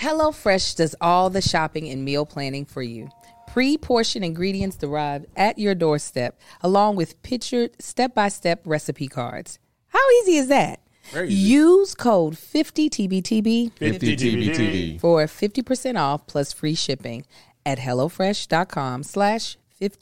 HelloFresh does all the shopping and meal planning for you. Pre-portioned ingredients arrive at your doorstep, along with pictured step-by-step recipe cards. How easy is that? Very easy. Use code 50TBTB 50TBTB for 50% off plus free shipping at HelloFresh.com/50TBTB.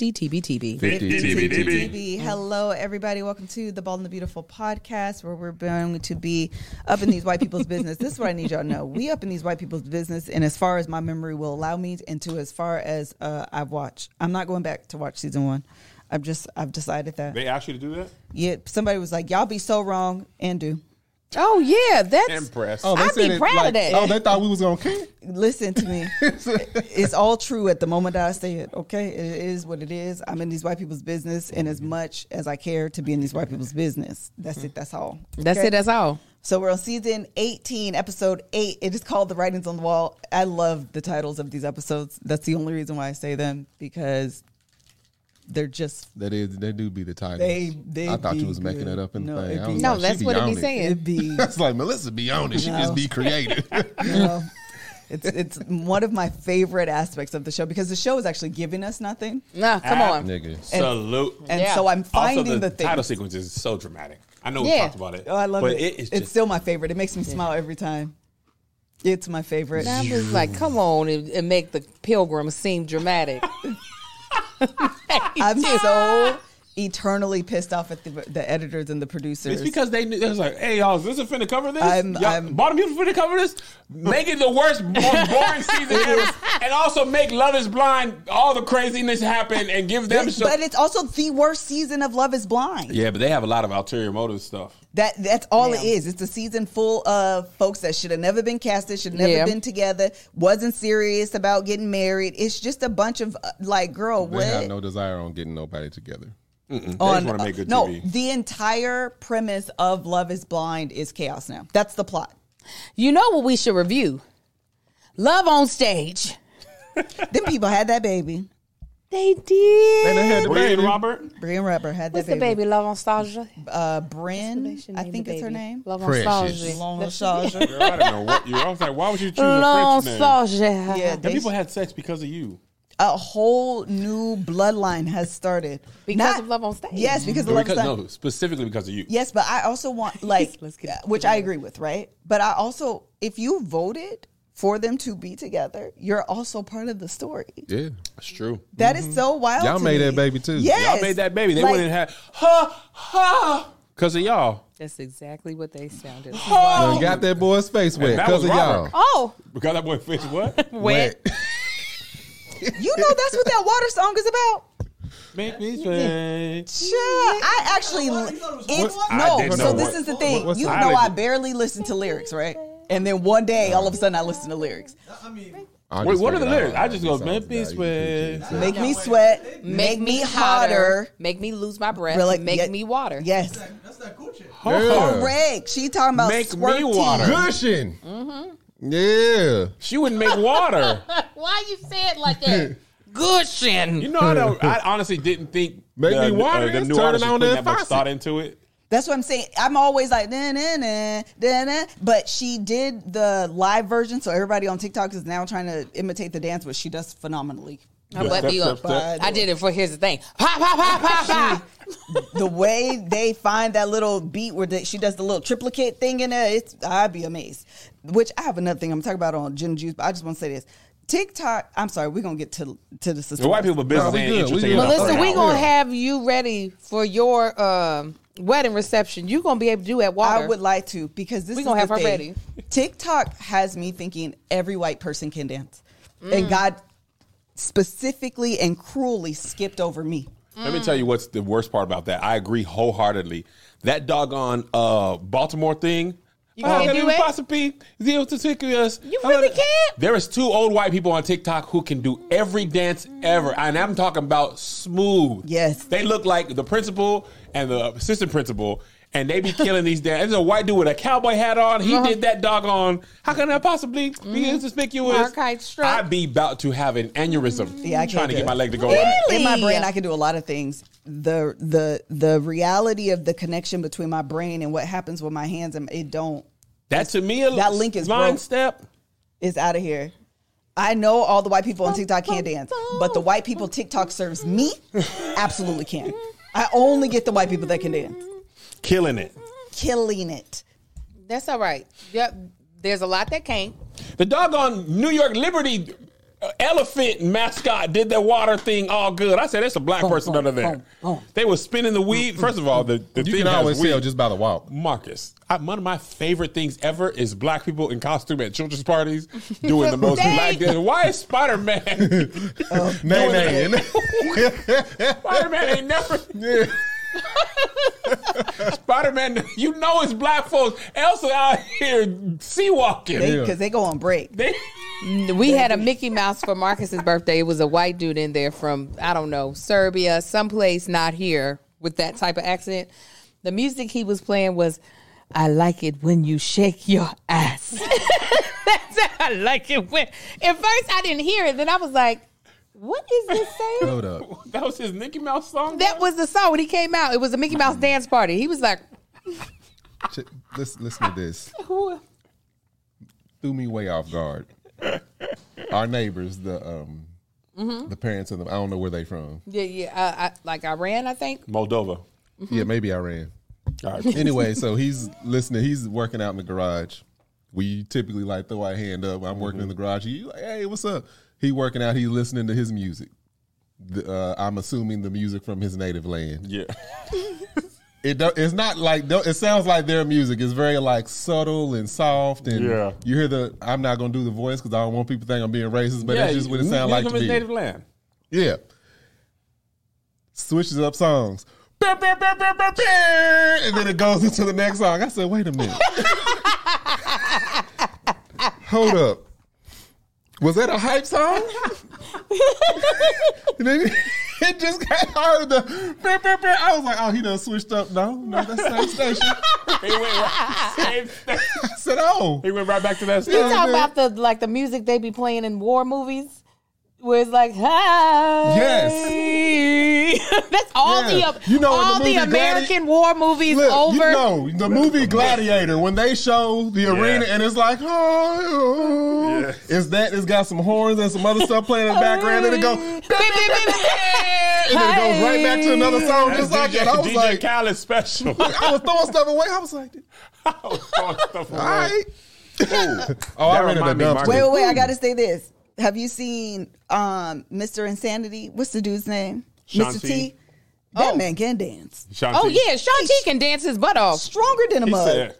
50TBTB. Hello, everybody. Welcome to the Bald and the Beautiful podcast, where we're going to be up in these white people's business. This is what I need y'all to know. We up in these white people's business, and as far as my memory will allow me, and to as far as I've watched. I'm not going back to watch season 1. I've decided that. They asked you to do that? Yeah, somebody was like, y'all be so wrong, and do. Oh, yeah. That's Impressed. Oh, they I'd said be it proud of that. Oh, they thought we was gonna care. Listen to me. It's all true at the moment that I say it, okay? It is what it is. I'm in these white people's business, and as much as I care to be in these white people's business, that's it. That's all. That's Okay? it. That's all. So we're on season 18, episode 8. It is called The Writings on the Wall. I love the titles of these episodes. That's the only reason why I say them, because they're just... They do be the title. They I thought be you was making good. that up in No, the thing. it I be- was No, like, that's she what it on be saying. It'd be... That's like, Melissa be on it. She No. just be creative. No. It's one of my favorite aspects of the show, because the show is actually giving us nothing. Nah, come on. Nigga. Salute. And Yeah. so I'm finding Also, the the title things. sequence is so dramatic. I know we Yeah. talked about it. Oh, I love but it. It is It's just, still my favorite. It makes me smile every time. It's my favorite. I was like, come on and make the pilgrim seem dramatic. I'm so eternally pissed off at the editors and the producers. it's because they was like, hey, y'all, is this a finna cover this? I'm- Bottom Beautiful finna cover this? Make it the worst, most boring season ever. And also make Love is Blind, all the craziness happen, and give them show. But it's also the worst season of Love is Blind. Yeah, but they have a lot of ulterior motive stuff. That's all Yeah. it is. It's a season full of folks that should have never been casted, should have never Yeah. been together, wasn't serious about getting married. It's just a bunch of like, girl, They what? have no desire on getting nobody together. They just want to make good no, TV. the entire premise of Love is Blind is chaos now. That's the plot. You know what we should review? Love on Stage. Them people had that baby. They did. They done had the Brie and baby. Robert? Brian Rapper had What's that the baby. baby? Love on Stage? Bryn, I think it's her name. Love on Precious. Stage. Long That's- Sasha. Girl, I don't know what you. I was like, why would you choose a Long French name? Stage. Yeah, Them they, people had sex because of you. a whole new bloodline has started Because of Love on Stage. Yes, because of Love on Because, Stage. no, specifically because of you. Yes, but I also want like, Let's get which I agree with, right? But I also, if you voted for them to be together, you're also part of the story. Yeah. That's true. That is so wild. Y'all to made me. that baby too. Yes. Y'all made that baby. They Like, went and had ha because of y'all. That's exactly what they sounded like. Done got that boy's face wet that because was of Robert. y'all. Oh, Because that boy fish what? wet. You know that's what that water song is about. Make me sweat. Sure, I actually. It's, I no, didn't so know this what- is the thing. what's You the- know, I I barely listen to lyrics, right? And then one day, all of a sudden, I listen to lyrics. I Wait, just what are the figured lyrics? out I just go, songs make me about you. sweat. Make me sweat, make me hotter. Make me lose my breath. Really, make yeah, me water. Yes, That's that Gucci. Yeah. correct. She talking about Make me squirty. water. Gushing. Yeah. She wouldn't make water. Why you say it like that? Gushing. You know, I honestly didn't think Make me water. the It's new turning artist was on putting that that much faucet. thought into it. That's what I'm saying. I'm always like, nah, nah, nah, nah, nah. But she did the live version, so everybody on TikTok is now trying to imitate the dance, but she does phenomenally. I let you up. Step. I did it for, here's the thing. Pop, pop, pop, pop, pop. The way they find that little beat where she does the little triplicate thing in there, I'd be amazed. Which I have another thing I'm talking about on Gin Juice, but I just want to say this. TikTok, I'm sorry, we're going to get to the system. The white people business we ain't good. We interesting good. enough Melissa, right we now. going to have you ready for your wedding reception. You going to be able to do at water. I would like to, because this We is gonna the have her thing. ready. TikTok has me thinking every white person can dance. And God specifically and cruelly skipped over me. Let me tell you what's the worst part about that. I agree wholeheartedly. That doggone Baltimore thing. You can't do it? Possibly You really can't? There is 2 old white people on TikTok who can do every dance ever. And I'm talking about smooth. Yes. They look like the principal and the assistant principal. And they be killing these dance. There's a white dude with a cowboy hat on. He did that doggone. How can that possibly be inconspicuous? Archite strut. I'd be about to have an aneurysm. Yeah, I can't trying to do get it. my leg to go. In my Really? brain, I can do a lot of things. The reality of the connection between my brain and what happens with my hands, it don't. That to me, That link is line broke. step. is out of here. I know all the white people on TikTok can't dance, but the white people TikTok serves me absolutely can. I only get the white people that can dance. Killing it. Killing it. That's all right. Yep. There's a lot that can't. The doggone New York Liberty elephant mascot did the water thing all good. I said, that's a black person under there. They were spinning the weed. First of all, the You thing can has always weed. tell just by the walk. Marcus, one of my favorite things ever is black people in costume at children's parties doing the most black dance. Why is Spider-Man? Nay. Spider-Man ain't never. Yeah. Spider-Man, you know it's black folks. Elsa out here sea walking. Because they go on break. We had a Mickey Mouse for Marcus's birthday. It was a white dude in there from, I don't know, Serbia, someplace not here with that type of accent. The music he was playing was, I like it when you shake your ass. That's how I like it when. At first I didn't hear it. Then I was like, what is this saying? Hold up. That was his Mickey Mouse song? That was the song when he came out. It was a Mickey Mouse dance party. He was like, Listen to this. Threw me way off guard. Our neighbors, the parents of them, I don't know where they from. like Iran, I think. Moldova. Yeah, maybe Iran. All right. Anyway, so he's listening. He's working out in the garage. We typically like throw our hand up. I'm working in the garage. He's like, hey, what's up? He working out. He's listening to his music. I'm assuming the music from his native land. Yeah. It's not like, it sounds like their music is very like subtle and soft, and Yeah. you hear I'm not gonna do the voice because I don't want people to think I'm being racist, but that's just what it sounds like to his me. native land. Yeah. Switches up songs. And then it goes into the next song. I said, wait a minute. Hold up. Was that a hype song? And then it just got harder. I was like, oh, he done switched up. No, that's the same station. He went I said, oh. He went right back to that You stuff. talk about the music they be playing in war movies, where it's like, hi. Yes. That's all Yeah. the You know, in the all the movie American war movies Look, over. you know, the movie Gladiator, when they show the arena and it's like, oh, Yes. it's got some horns and some other stuff playing in the background, and it goes, and then it goes right back to another song just like that. I was DJ like, Khaled special. I was throwing stuff away. I was like, I was throwing stuff all away. right. Oh, I That ran in the remind me, dumpster. Marcus. Wait, I got to say this. Have you seen Mr. Insanity? What's the dude's name? Sean Mr. T. T. That man can dance. Shanti. Oh yeah, Sean T can dance his butt off. Stronger than a He mug. said,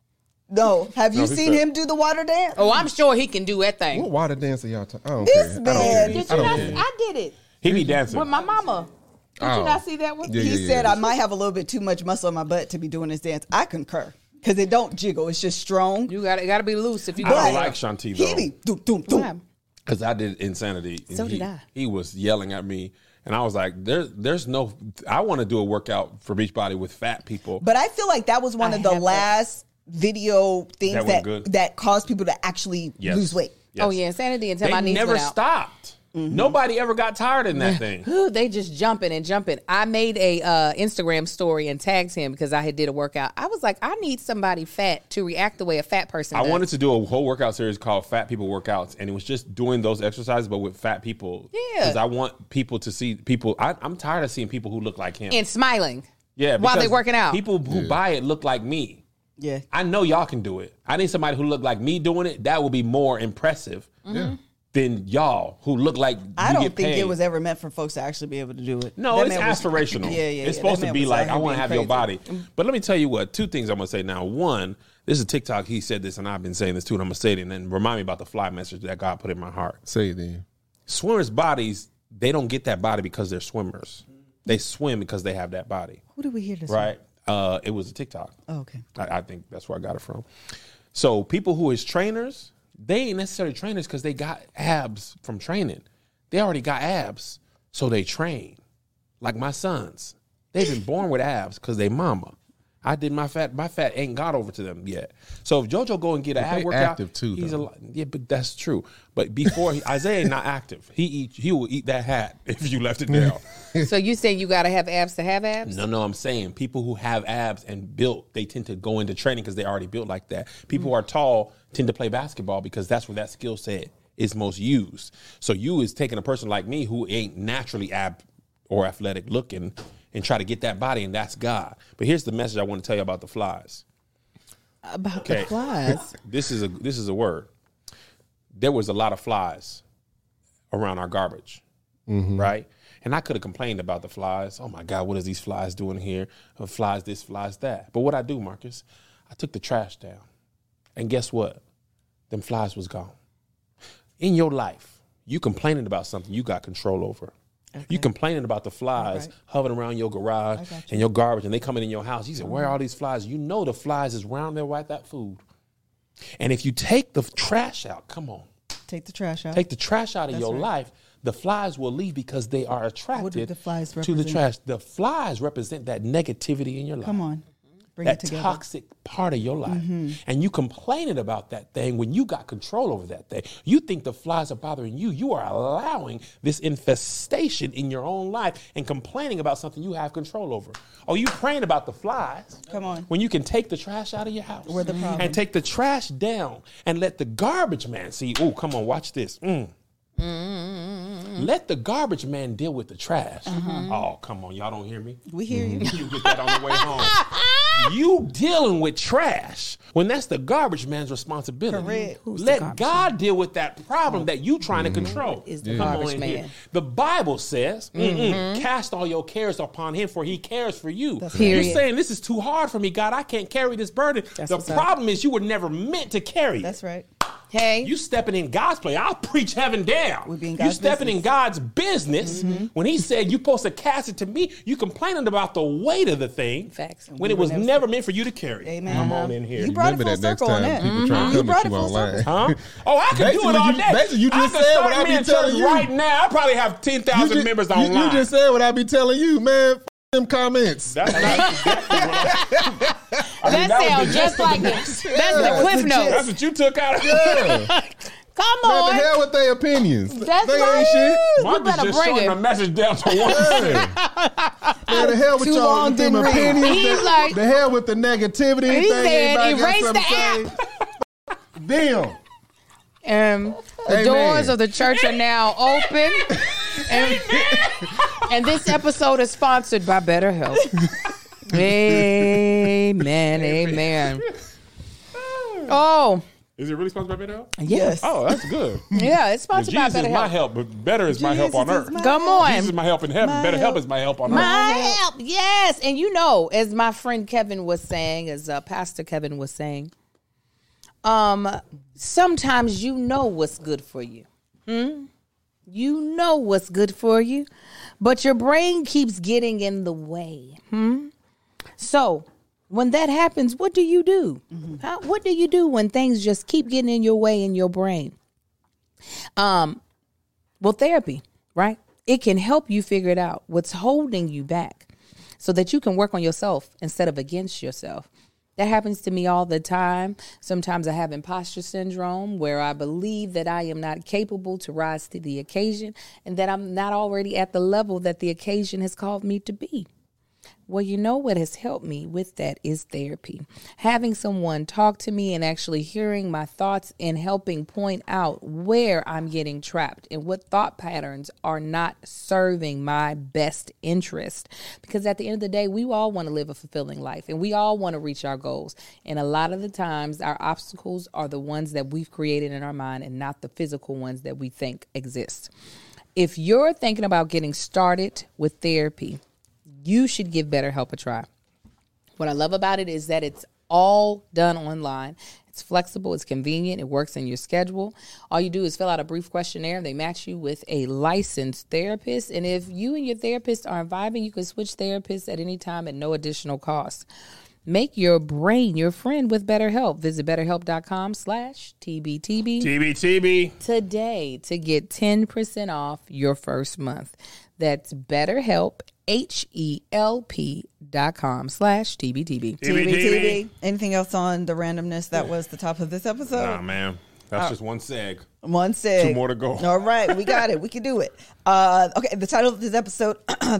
No. Have you he seen said- him do the water dance? Oh, I'm sure he can do that thing. What water dance are y'all talking? I don't This care. man- I don't care. Did Did I you don't not? care. I did it he be dancing. with my mama. Did Oh. you not see that one? Yeah, He yeah, said yeah. I might have a little bit too much muscle in my butt to be doing this dance. I concur. Because it don't jiggle. It's just strong. You got to be loose if you. I don't But- like Shanti He though. be doom, doom, What doom. happened? Because I did Insanity. And So did I. He was yelling at me. And I was like, there's no, I want to do a workout for Beachbody with fat people. But I feel like that was one I of the have last video things That went good? that caused people to actually Yes. lose weight. Yes. Oh yeah, Insanity until They my knees never went out. stopped. Nobody ever got tired in that thing. Ooh, they just jumping and jumping. I made a Instagram story and tagged him because I had did a workout. I was like, I need somebody fat to react the way a fat person I does. wanted to do a whole workout series called Fat People Workouts, and it was just doing those exercises, but with fat people. Yeah. Because I want people to see people. I'm tired of seeing people who look like him. and smiling. Yeah, while they because working out. People who buy it look like me. Yeah. I know y'all can do it. I need somebody who look like me doing it. That will be more impressive than y'all who look like I you don't get think paid. it was ever meant for folks to actually be able to do it. No, That it's man was- aspirational. Yeah, It's supposed that to man be was like, out I here want to being have your crazy. body. But let me tell you what, two things I'm going to say now. One, this is TikTok. He said this, and I've been saying this too, and I'm going to say it, and then remind me about the fly message that God put in my heart. Say it then. Swimmers' bodies, they don't get that body because they're swimmers. They swim because they have that body, Who did we hear this right? It was a TikTok. from? Oh, okay. I think that's where I got it from. So people who is trainers, they ain't necessarily trainers because they got abs from training. They already got abs, so they train. Like my sons, they've been born with abs because they mama. I did my fat. My fat ain't got over to them yet. So if JoJo go and get an ab they workout, active too, he's though. yeah, but that's true. But before Isaiah ain't not active. He will eat that hat if you left it down. So you saying you got to have abs to have abs? No, I'm saying people who have abs and built, they tend to go into training because they already built like that. People who are tall tend to play basketball because that's where that skill set is most used. So you is taking a person like me who ain't naturally ab or athletic looking and try to get that body, and that's God. But here's the message I want to tell you about the flies. About the flies. This is a word. There was a lot of flies around our garbage, right? And I could have complained about the flies. Oh my God, what is these flies doing here? Flies this, flies that. But what I do, Marcus, I took the trash down. And guess what? Them flies was gone. In your life, you complaining about something you got control over. Okay. You complaining about the flies hovering around your garage and your garbage, and they coming in your house. You say, where are all these flies? You know the flies is around there right that food. And if you take the trash out, come on. Take the trash out. Take the trash out of your life. The flies will leave because they are attracted the flies to the trash. The flies represent that negativity in your life. Come on. Bring that it together. toxic part of your life. And you complaining about that thing when you got control over that thing. You think the flies are bothering you. You are allowing this infestation in your own life and complaining about something you have control over. Are you praying about the flies? Come on. When you can take the trash out of your house. We're the problem. And take the trash down and let the garbage man see, oh, come on, watch this. Let the garbage man deal with the trash. Oh, come on. Y'all don't hear me? We hear you. You get that on the way home. You dealing with trash when that's the garbage man's responsibility. Correct. Let God deal with that problem that you trying to control. Is the garbage man. The Bible says, cast all your cares upon him for he cares for you. Period. You're saying this is too hard for me, God. I can't carry this burden. That's the what's up. problem is you were never meant to carry it. That's right. Hey. You stepping in God's place. I'll preach heaven down. We be in You God's stepping in business. God's business. When he said you're supposed to cast it to me, you complaining about the weight of the thing. Facts. When it was never meant for you to carry. Amen. Come on in here. You brought it Remember full that next circle on time that. people try to come brought at it you full online. circle. Huh? Oh, I can do it all day. Basically, you just I can said start what I me be in telling church you. right now. I probably have 10,000 members online. You just said what I be telling you, man. F them comments. That's not exactly what I mean, That was sounds the just like it. That's the cliff That's notes. what you took out of Yeah. Come Man, the on. hell with their opinions. That's they right. ain't shit. You better just bring shorting it. the message down to one. Yeah. Man, the hell with Too y'all long, with them didn't read. opinions. He's like- the hell with the negativity. He Think said, everybody got erase something the to say. Damn. The Amen. doors of the church are now open. and this episode is sponsored by BetterHelp. Amen. Amen. Oh, Is it really sponsored by BetterHelp? Yes. Oh, that's good. yeah, it's sponsored by Jesus is my BetterHelp. help, but better is my help Jesus on is earth. my Come Jesus is on. my help in heaven. My Better help help. is my help on earth. My help. Yes. And you know, as my friend Kevin was saying, as Pastor Kevin was saying, sometimes you know what's good for you. You know what's good for you, but your brain keeps getting in the way. So when that happens, what do you do? What do you do when things just keep getting in your way in your brain? Well, therapy, right? It can help you figure it out, what's holding you back, so that you can work on yourself instead of against yourself. That happens to me all the time. Sometimes I have imposter syndrome where I believe that I am not capable to rise to the occasion and that I'm not already at the level that the occasion has called me to be. Well, you know what has helped me with that is therapy. Having someone talk to me and actually hearing my thoughts and helping point out where I'm getting trapped and what thought patterns are not serving my best interest. Because at the end of the day, we all want to live a fulfilling life and we all want to reach our goals. And a lot of the times our obstacles are the ones that we've created in our mind and not the physical ones that we think exist. If you're thinking about getting started with therapy, you should give BetterHelp a try. What I love about it is that it's all done online. It's flexible, it's convenient, it works in your schedule. All you do is fill out a brief questionnaire. They match you with a licensed therapist. And if you and your therapist aren't vibing, you can switch therapists at any time at no additional cost. Make your brain your friend with BetterHelp. Visit BetterHelp.com/TBTB TBTB. today to get 10% off your first month. That's BetterHelp, HELP.com/TBTB. TBTB. Anything else on the randomness that was the top of this episode? Nah, man. That's just one seg. One seg. 2 more to go. All right, we got it. We can do it. Okay, the title of this episode,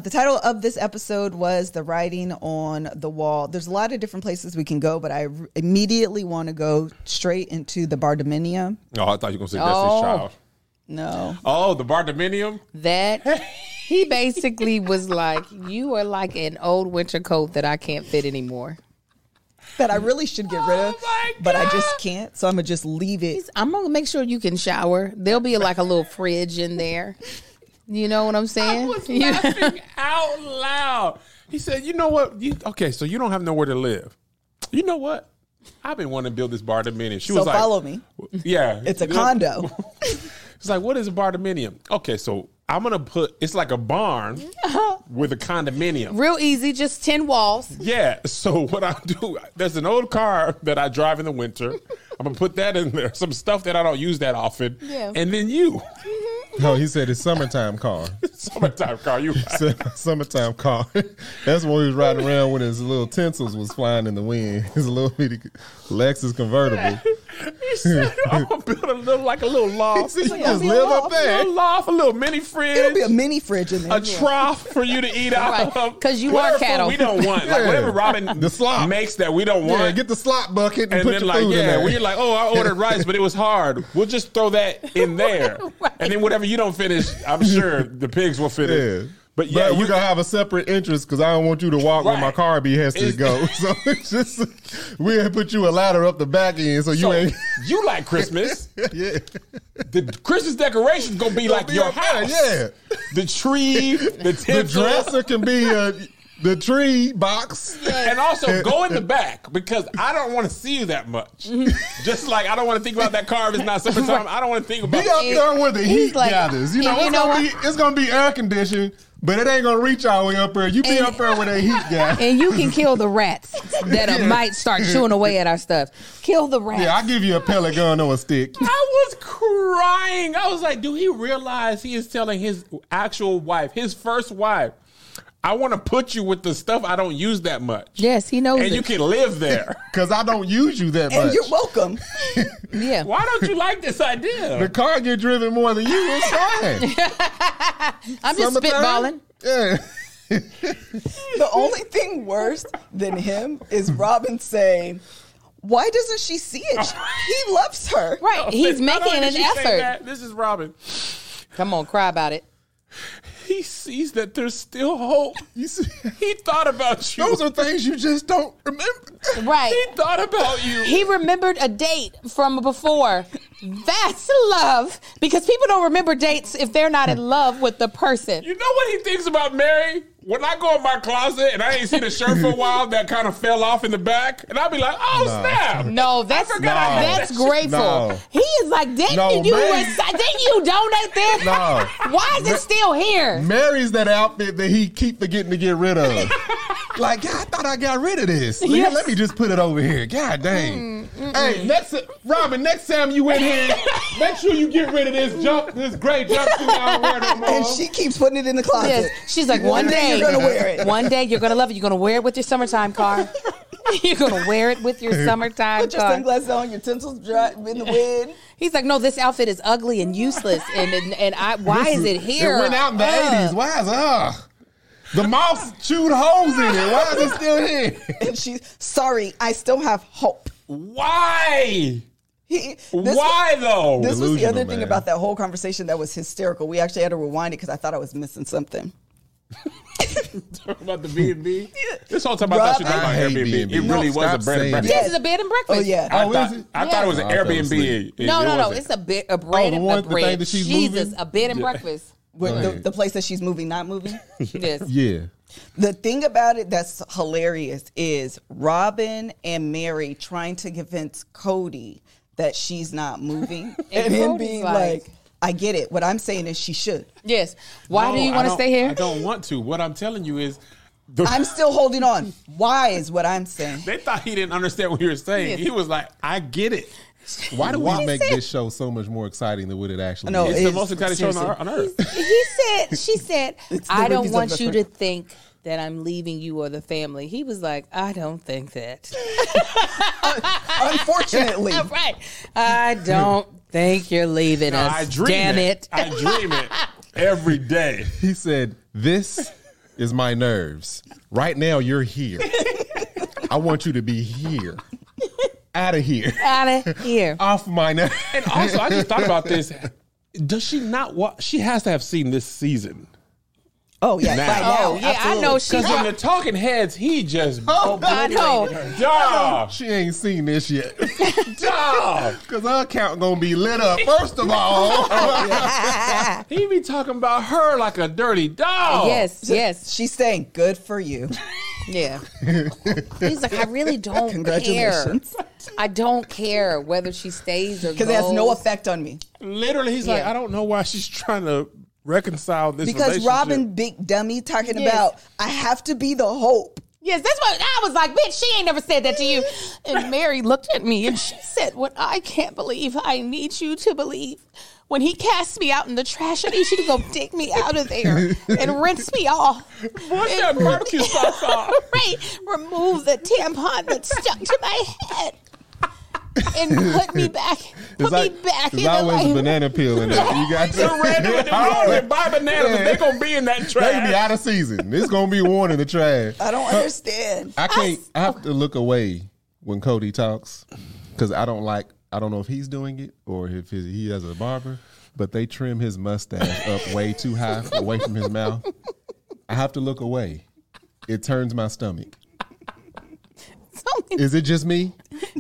was "The Writing on the Wall." There's a lot of different places we can go, but I immediately want to go straight into the Bardominium. Oh, I thought you were going to say Destiny's Child. No. Oh, the Bardominium? That he basically was like, "You are like an old winter coat that I can't fit anymore." That I really should get rid of, but I just can't. So I'm gonna just leave it. I'm gonna make sure you can shower. There'll be like a little fridge in there. You know what I'm saying? I was laughing out loud. He said, "You know what? Okay, so you don't have nowhere to live. You know what? I've been wanting to build this bardominium." She was like, follow me. Yeah, It's a condo. It's like, what is a bardominium? Okay, so I'm gonna put. It's like a barn with a condominium. Real easy, just 10 walls. Yeah. So what I do? There's an old car that I drive in the winter. I'm gonna put that in there. Some stuff that I don't use that often. Yeah. And then you. No, he said it's summertime car. Summertime car. You. Right. Summertime car. That's when he was riding around when his little tinsels was flying in the wind. His little bitty Lexus convertible. He said, I'm gonna build a little loft. You just live up A there. little loft, a little mini fridge. It'll be a mini fridge in there. A trough for you to eat out Right, of. 'cause you Whatever are cattle. food we don't want. Like Yeah. whatever Robin The slop. makes that we don't want. Yeah, get the slot bucket and, and put then your like, food in yeah, there. when you're like, oh, I ordered rice, but it was hard. We'll just throw that in there. Right. And then whatever you don't finish, I'm sure the pigs will finish. Yeah. But yeah, But we're gonna have a separate entrance because I don't want you to walk where Right. my car has to It's- go. So it's just we'll put you a ladder up the back end so you so ain't. you like Christmas. Yeah, The Christmas decorations gonna be like be your up there, house. yeah. The tree, the the tinsel. dresser can be the tree box. And also go in the back because I don't want to see you that much. Just like I don't want to think about that car if it's not summertime. I don't want to think about Be up there where the heat like- gathers. You know, and you know it's gonna be air conditioned, but it ain't gonna reach all the way up there. You be And- up there where the heat gathers. And you can kill the rats that might start chewing away at our stuff. Kill the rats. Yeah, I'll give you a pellet gun or a stick. I was crying. I was like, do he realize he is telling his actual wife, his first wife, I want to put you with the stuff I don't use that much. Yes, he knows And it. you can live there. Because I don't use you that much. And you're welcome. Yeah. Why don't you like this The idea? car get driven more than you. It's fine. I'm just Summertime? spitballing. Yeah. The only thing worse than him is Robin saying, "Why doesn't she see it? He loves her." Right. He's Not making only an did she say effort. that, this is Robin. Come on, cry about it. He sees that there's still hope. You see, He thought about you. those are things you just don't remember. Right. He thought about you. He remembered a date from before. That's love. Because people don't remember dates if they're not in love with the person. You know what he thinks about Mary? When I go in my closet and I ain't seen a shirt for a while that kind of fell off in the back, and I'll be like, oh, snap. No, that's forgot I had that's that shit. grateful. No. He is like, didn't No, you Mary- didn't you donate this? No. Why is it still here? Mary's that outfit that he keep forgetting to get rid of. Like, God, I thought I got rid of this. Yes. Let me just put it over here. God dang. Hey, Robin, next time you in here, make sure you get rid of this gray jumpsuit I don't wear no more. And she keeps putting it in the closet. Yes. She's like, one day you're gonna wear it. One day you're gonna love it. You're gonna wear it with your summertime car. You're gonna wear it with your summertime Put your car. sunglasses on, your tinsels dry in the wind. He's like, no, this outfit is ugly and useless, and why is it here? It went out in the 80s. Why is it? The mouse chewed holes in it. Why is it still here? And she's sorry, I still have hope. Why? This Why though? This was the Delusional, other thing man. about that whole conversation that was hysterical. We actually had to rewind it because I thought I was missing something. Talking about the B&B? This whole time I thought you were talking about I hate Airbnb. B&B. It really was a Stop bread and saying breakfast. Yes, it's a bed and breakfast. Oh yeah. I Oh, thought, is it? I thought it was an Oh, I fell Airbnb. asleep. No, wasn't. it's a bread Oh, the and one- a the bread. thing that she's Jesus, moving? a bed and breakfast. With Go ahead. the place that she's moving, not moving. Yes. Yeah. The thing about it that's hilarious is Robin and Mary trying to convince Cody that she's not moving, and him Cody's being like- like, "I get it. What I'm saying is she should." Yes. Why No, do you I want to don't- stay here? I don't want to. What I'm telling you is, I'm still holding on. Why is what I'm saying. they thought he didn't understand what you were saying. Yes. He was like, I get it. Why do we make this show so much more exciting than what it actually No, is? It's the most exciting show on earth. She said, I don't want you to think that I'm leaving you or the family. He was like, I don't think that. Unfortunately. Right. I don't think you're leaving us. I dream Damn it. I dream it every day. He said, "This is my nerves. Right now, you're here. I want you to be here. Out of here. Out of here. Off my nerves." And also, I just thought about this. Does she not watch? She has to have seen this season. Oh, yeah. Now. By now. Oh, yeah, absolutely. I know she. Because in the Talking Heads, he just I know. dog. She ain't seen this yet. Dog. Because her account going to be lit up, first of all. He be talking about her like a dirty dog. Yes. She's saying, good for you. Yeah. He's like, I really don't care. Congratulations. I don't care whether she stays or goes. Because it has no effect on me. Literally, he's like, I don't know why she's trying to reconcile this Because relationship. Robin, big dummy, talking Yes. about, I have to be the hope. Yes, that's what I was like, bitch, she ain't never said that to you. And Mary looked at me and she said, what I can't believe, I need you to believe. When he casts me out in the trash, I need you to go dig me out of there and rinse me off. What's that barbecue sauce off? Right. Remove the tampon that stuck to my head. And put me back. Put me back in There's the always a light. banana peel in there. You got So random. If you go and buy bananas, but they gonna be in that They be trash. out of season. It's going to be worn in the trash. I don't understand. I have to look away when Cody talks because I don't know if he's doing it or if he has a barber, but they trim his mustache up way too high away from his mouth. I have to look away. It turns my stomach. Is it just me?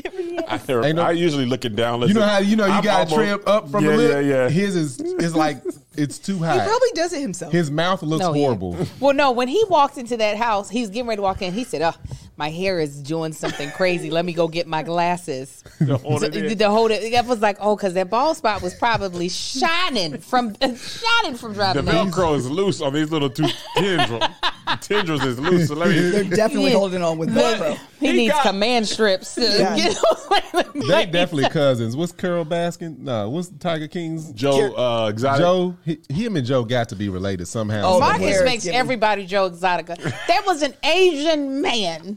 I usually looking down. You know how you I'm got to trim up from the lip? Yeah. His is like it's too high. He probably does it himself. His mouth looks No, yeah. horrible. Well, no, when he walked into that house, he was getting ready to walk in. He said, my hair is doing something crazy. Let me go get my glasses. To hold it in. To hold it. That was like, because that bald spot was probably shining from driving The that. Velcro is loose on these little two tendrils. The tendrils is loose. So let They're me. definitely Yeah. holding on with Velcro. He needs command strips to Yeah. get They definitely cousins. What's Carol Baskin? No, what's Tiger King's? Joe Exotic. Joe. Him and Joe got to be related somehow. Oh, some Marcus way. Marcus hair makes giving. everybody Joe Exotica. There was an Asian man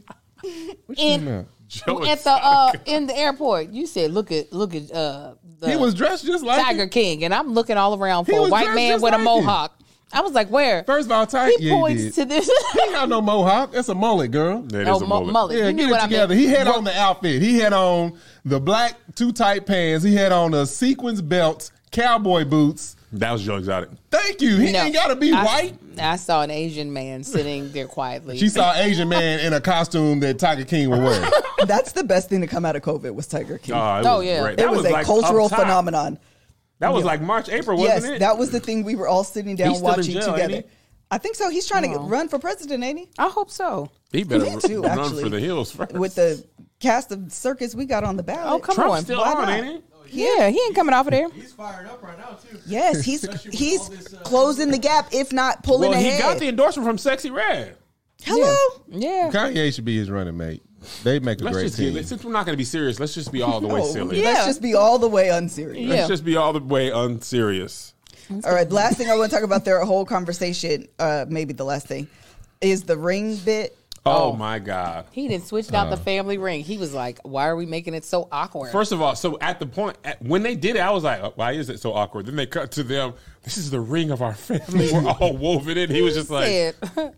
in Joe at the in the airport. You said, look at the He was dressed just like Tiger him. King, and I'm looking all around He for a was white dressed man just with a like mohawk. I was like, where? First of all, Tiger. He points did. to this. He ain't got no mohawk. That's a mullet, girl. That Oh, is a mullet. mullet. Yeah, You get knew what it I together. meant. He had on the outfit. He had on the black too tight pants. He had on the sequins belts, cowboy boots. That was Joe Exotic. Thank you. He No. ain't got to be white. I saw an Asian man sitting there quietly. She saw an Asian man in a costume that Tiger King would wear. That's the best thing to come out of COVID was Tiger King. It Oh, was yeah. great. it That was a like cultural up top. phenomenon. That was like March, April, Yes, wasn't it? that was the thing we were all sitting down He's still in watching jail, ain't together. he? I think so. He's trying to run for president, ain't he? I hope so. He better Me too, run actually. for the hills first. With the cast of Circus we got on the ballot. Oh, come Trump's on. still Why on, not? ain't he? Yeah, he ain't coming off of there. He's fired up right now too. Yes, he's Especially with he's all this, closing the gap, if not pulling Well, he ahead. got the endorsement from Sexy Red. Hello. Yeah. Kanye should be his running mate. They make a Let's great just team. get, since we're not going to be serious, let's just be all the way Oh, silly. Yeah. Let's just be all the way unserious. Yeah. Let's just be all the way unserious. All right, last thing I want to talk about their whole conversation, maybe the last thing, is the ring bit. Oh, my God. He didn't switch out the family ring. He was like, why are we making it so awkward? First of all, so at the point, when they did it, I was like, oh, why is it so awkward? Then they cut to them. This is the ring of our family. We're all woven in. He was just like, said,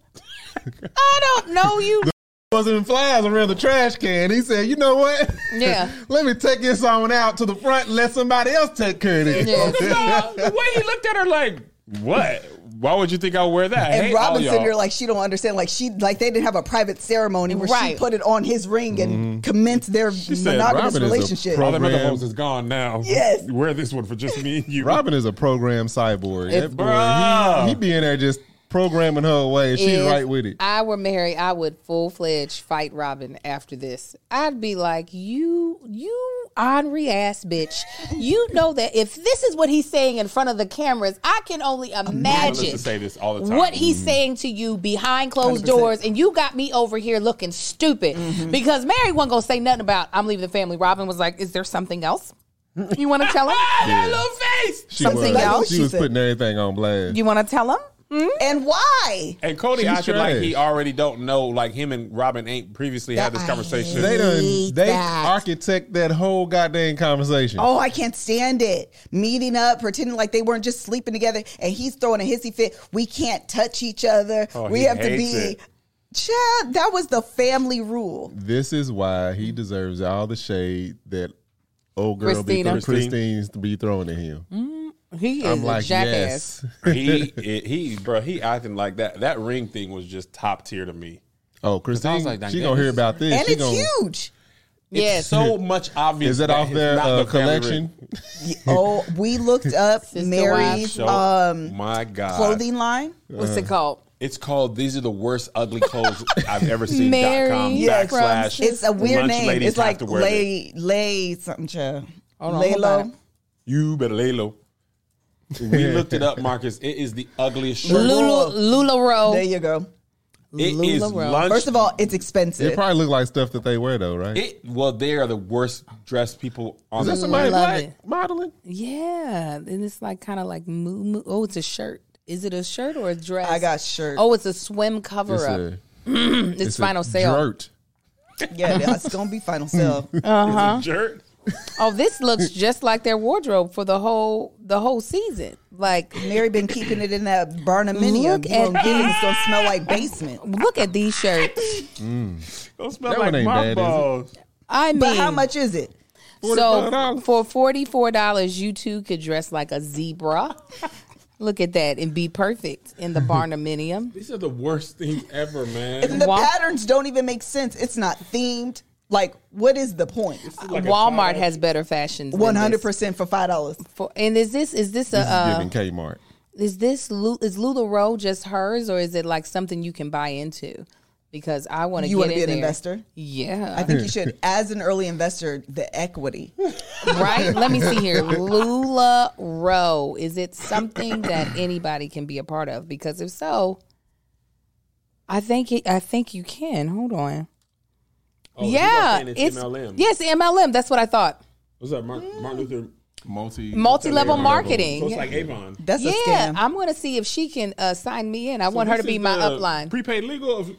I don't know you. Wasn't flies around the trash can. He said, "You know what? Yeah. Let me take this on out to the front and let somebody else take care of this." Yeah. the way he looked at her like, what? Why would you think I would wear that? And Hey, all Robinson, y'all. you're like, she don't understand. Like they didn't have a private ceremony where she Right. put it on his ring and commenced their said, monogamous Robin is a relationship. all them other program. hoes is gone now. Yes. Wear this one for just me and you. Robin is a program cyborg. If- That boy, Bruh. he be in there just programming her away. And she's If right with it. I were married, I would full-fledged fight Robin after this. I'd be like, you ornery ass bitch. You know that if this is what he's saying in front of the cameras, I can only imagine to say this all the time. what he's saying to you behind closed 100%. doors, and you got me over here looking stupid because Mary wasn't gonna say nothing about I'm leaving the family. Robin was like, "Is there something else you want to tell him? That little face. Something was- else? She was said. putting everything on blast. You want to tell him?" And why? And Cody She's acted like trash. he already don't know. Like him and Robin ain't previously had this conversation. They that. architect that whole goddamn conversation. Oh, I can't stand it. Meeting up, pretending like they weren't just sleeping together, and he's throwing a hissy fit. We can't touch each other. Oh, we he have to hates be. it. Child, that was the family rule. This is why he deserves all the shade that old girl Christine's to be throwing at him. He is I'm a like, jackass. yes. He acting like that. That ring thing was just top tier to me. Oh, Christine, I was like, she dang, gonna hear this- about this. And She it's gonna, huge. Yes. It's so much obvious. Is that off it's their not the family collection? ring. Oh, we looked up Sister Mary's So, my God, clothing line. What's it called? It's called "These Are the Worst Ugly Clothes I've Ever Seen." Mary .com Yes. backslash. It's a weird lunch name. ladies It's have like to wear this. lay something, child. Hold on, Lay hold low. on. You better lay low. We looked it up, Marcus. It is the ugliest shirt. LuLaRoe. There you go. It is LuLaRoe. lunch. First of all, it's expensive. It probably look like stuff that they wear though, right? Well, they are the worst dressed people on Is that the somebody love black it. modeling? Yeah, and it's like kind of like oh, it's a shirt. Is it a shirt or a dress? I got shirt. Oh, it's a swim cover up. It's final sale. Dirt. Yeah, it's gonna be final sale. shirt. Oh, this looks just like their wardrobe for the whole season. Like, Mary been keeping it in that barnuminium. Look You gonna at get it, these. it's gonna smell like basement. look at these shirts. Don't smell That like one ain't bad, is it? mothballs. I mean, But how much is it? So $44? for $44, you too could dress like a zebra. Look at that and be perfect in the barnuminium. These are the worst things ever, man. And the Wa- patterns don't even make sense. It's not themed. Like, what is the point? Like a Walmart $5 has better fashions. than 100% for $5. this. And is this This is a giving Kmart. is LuLaRoe just hers, or is it like something you can buy into? Because I want to. You want want to be an investor? Yeah, I think you should. As an early investor, the equity. right. Let me see here. LuLaRoe. Is it something that anybody can be a part of? Because if so, I think you can. Hold on. Oh, Yeah, it's MLM. Yes, MLM. That's what I thought. What's that, Martin Luther? Multi-level marketing. So it's like Avon. That's a Yeah, scam. I'm going to see if she can sign me in. I want her to This be is my the upline. Prepaid legal of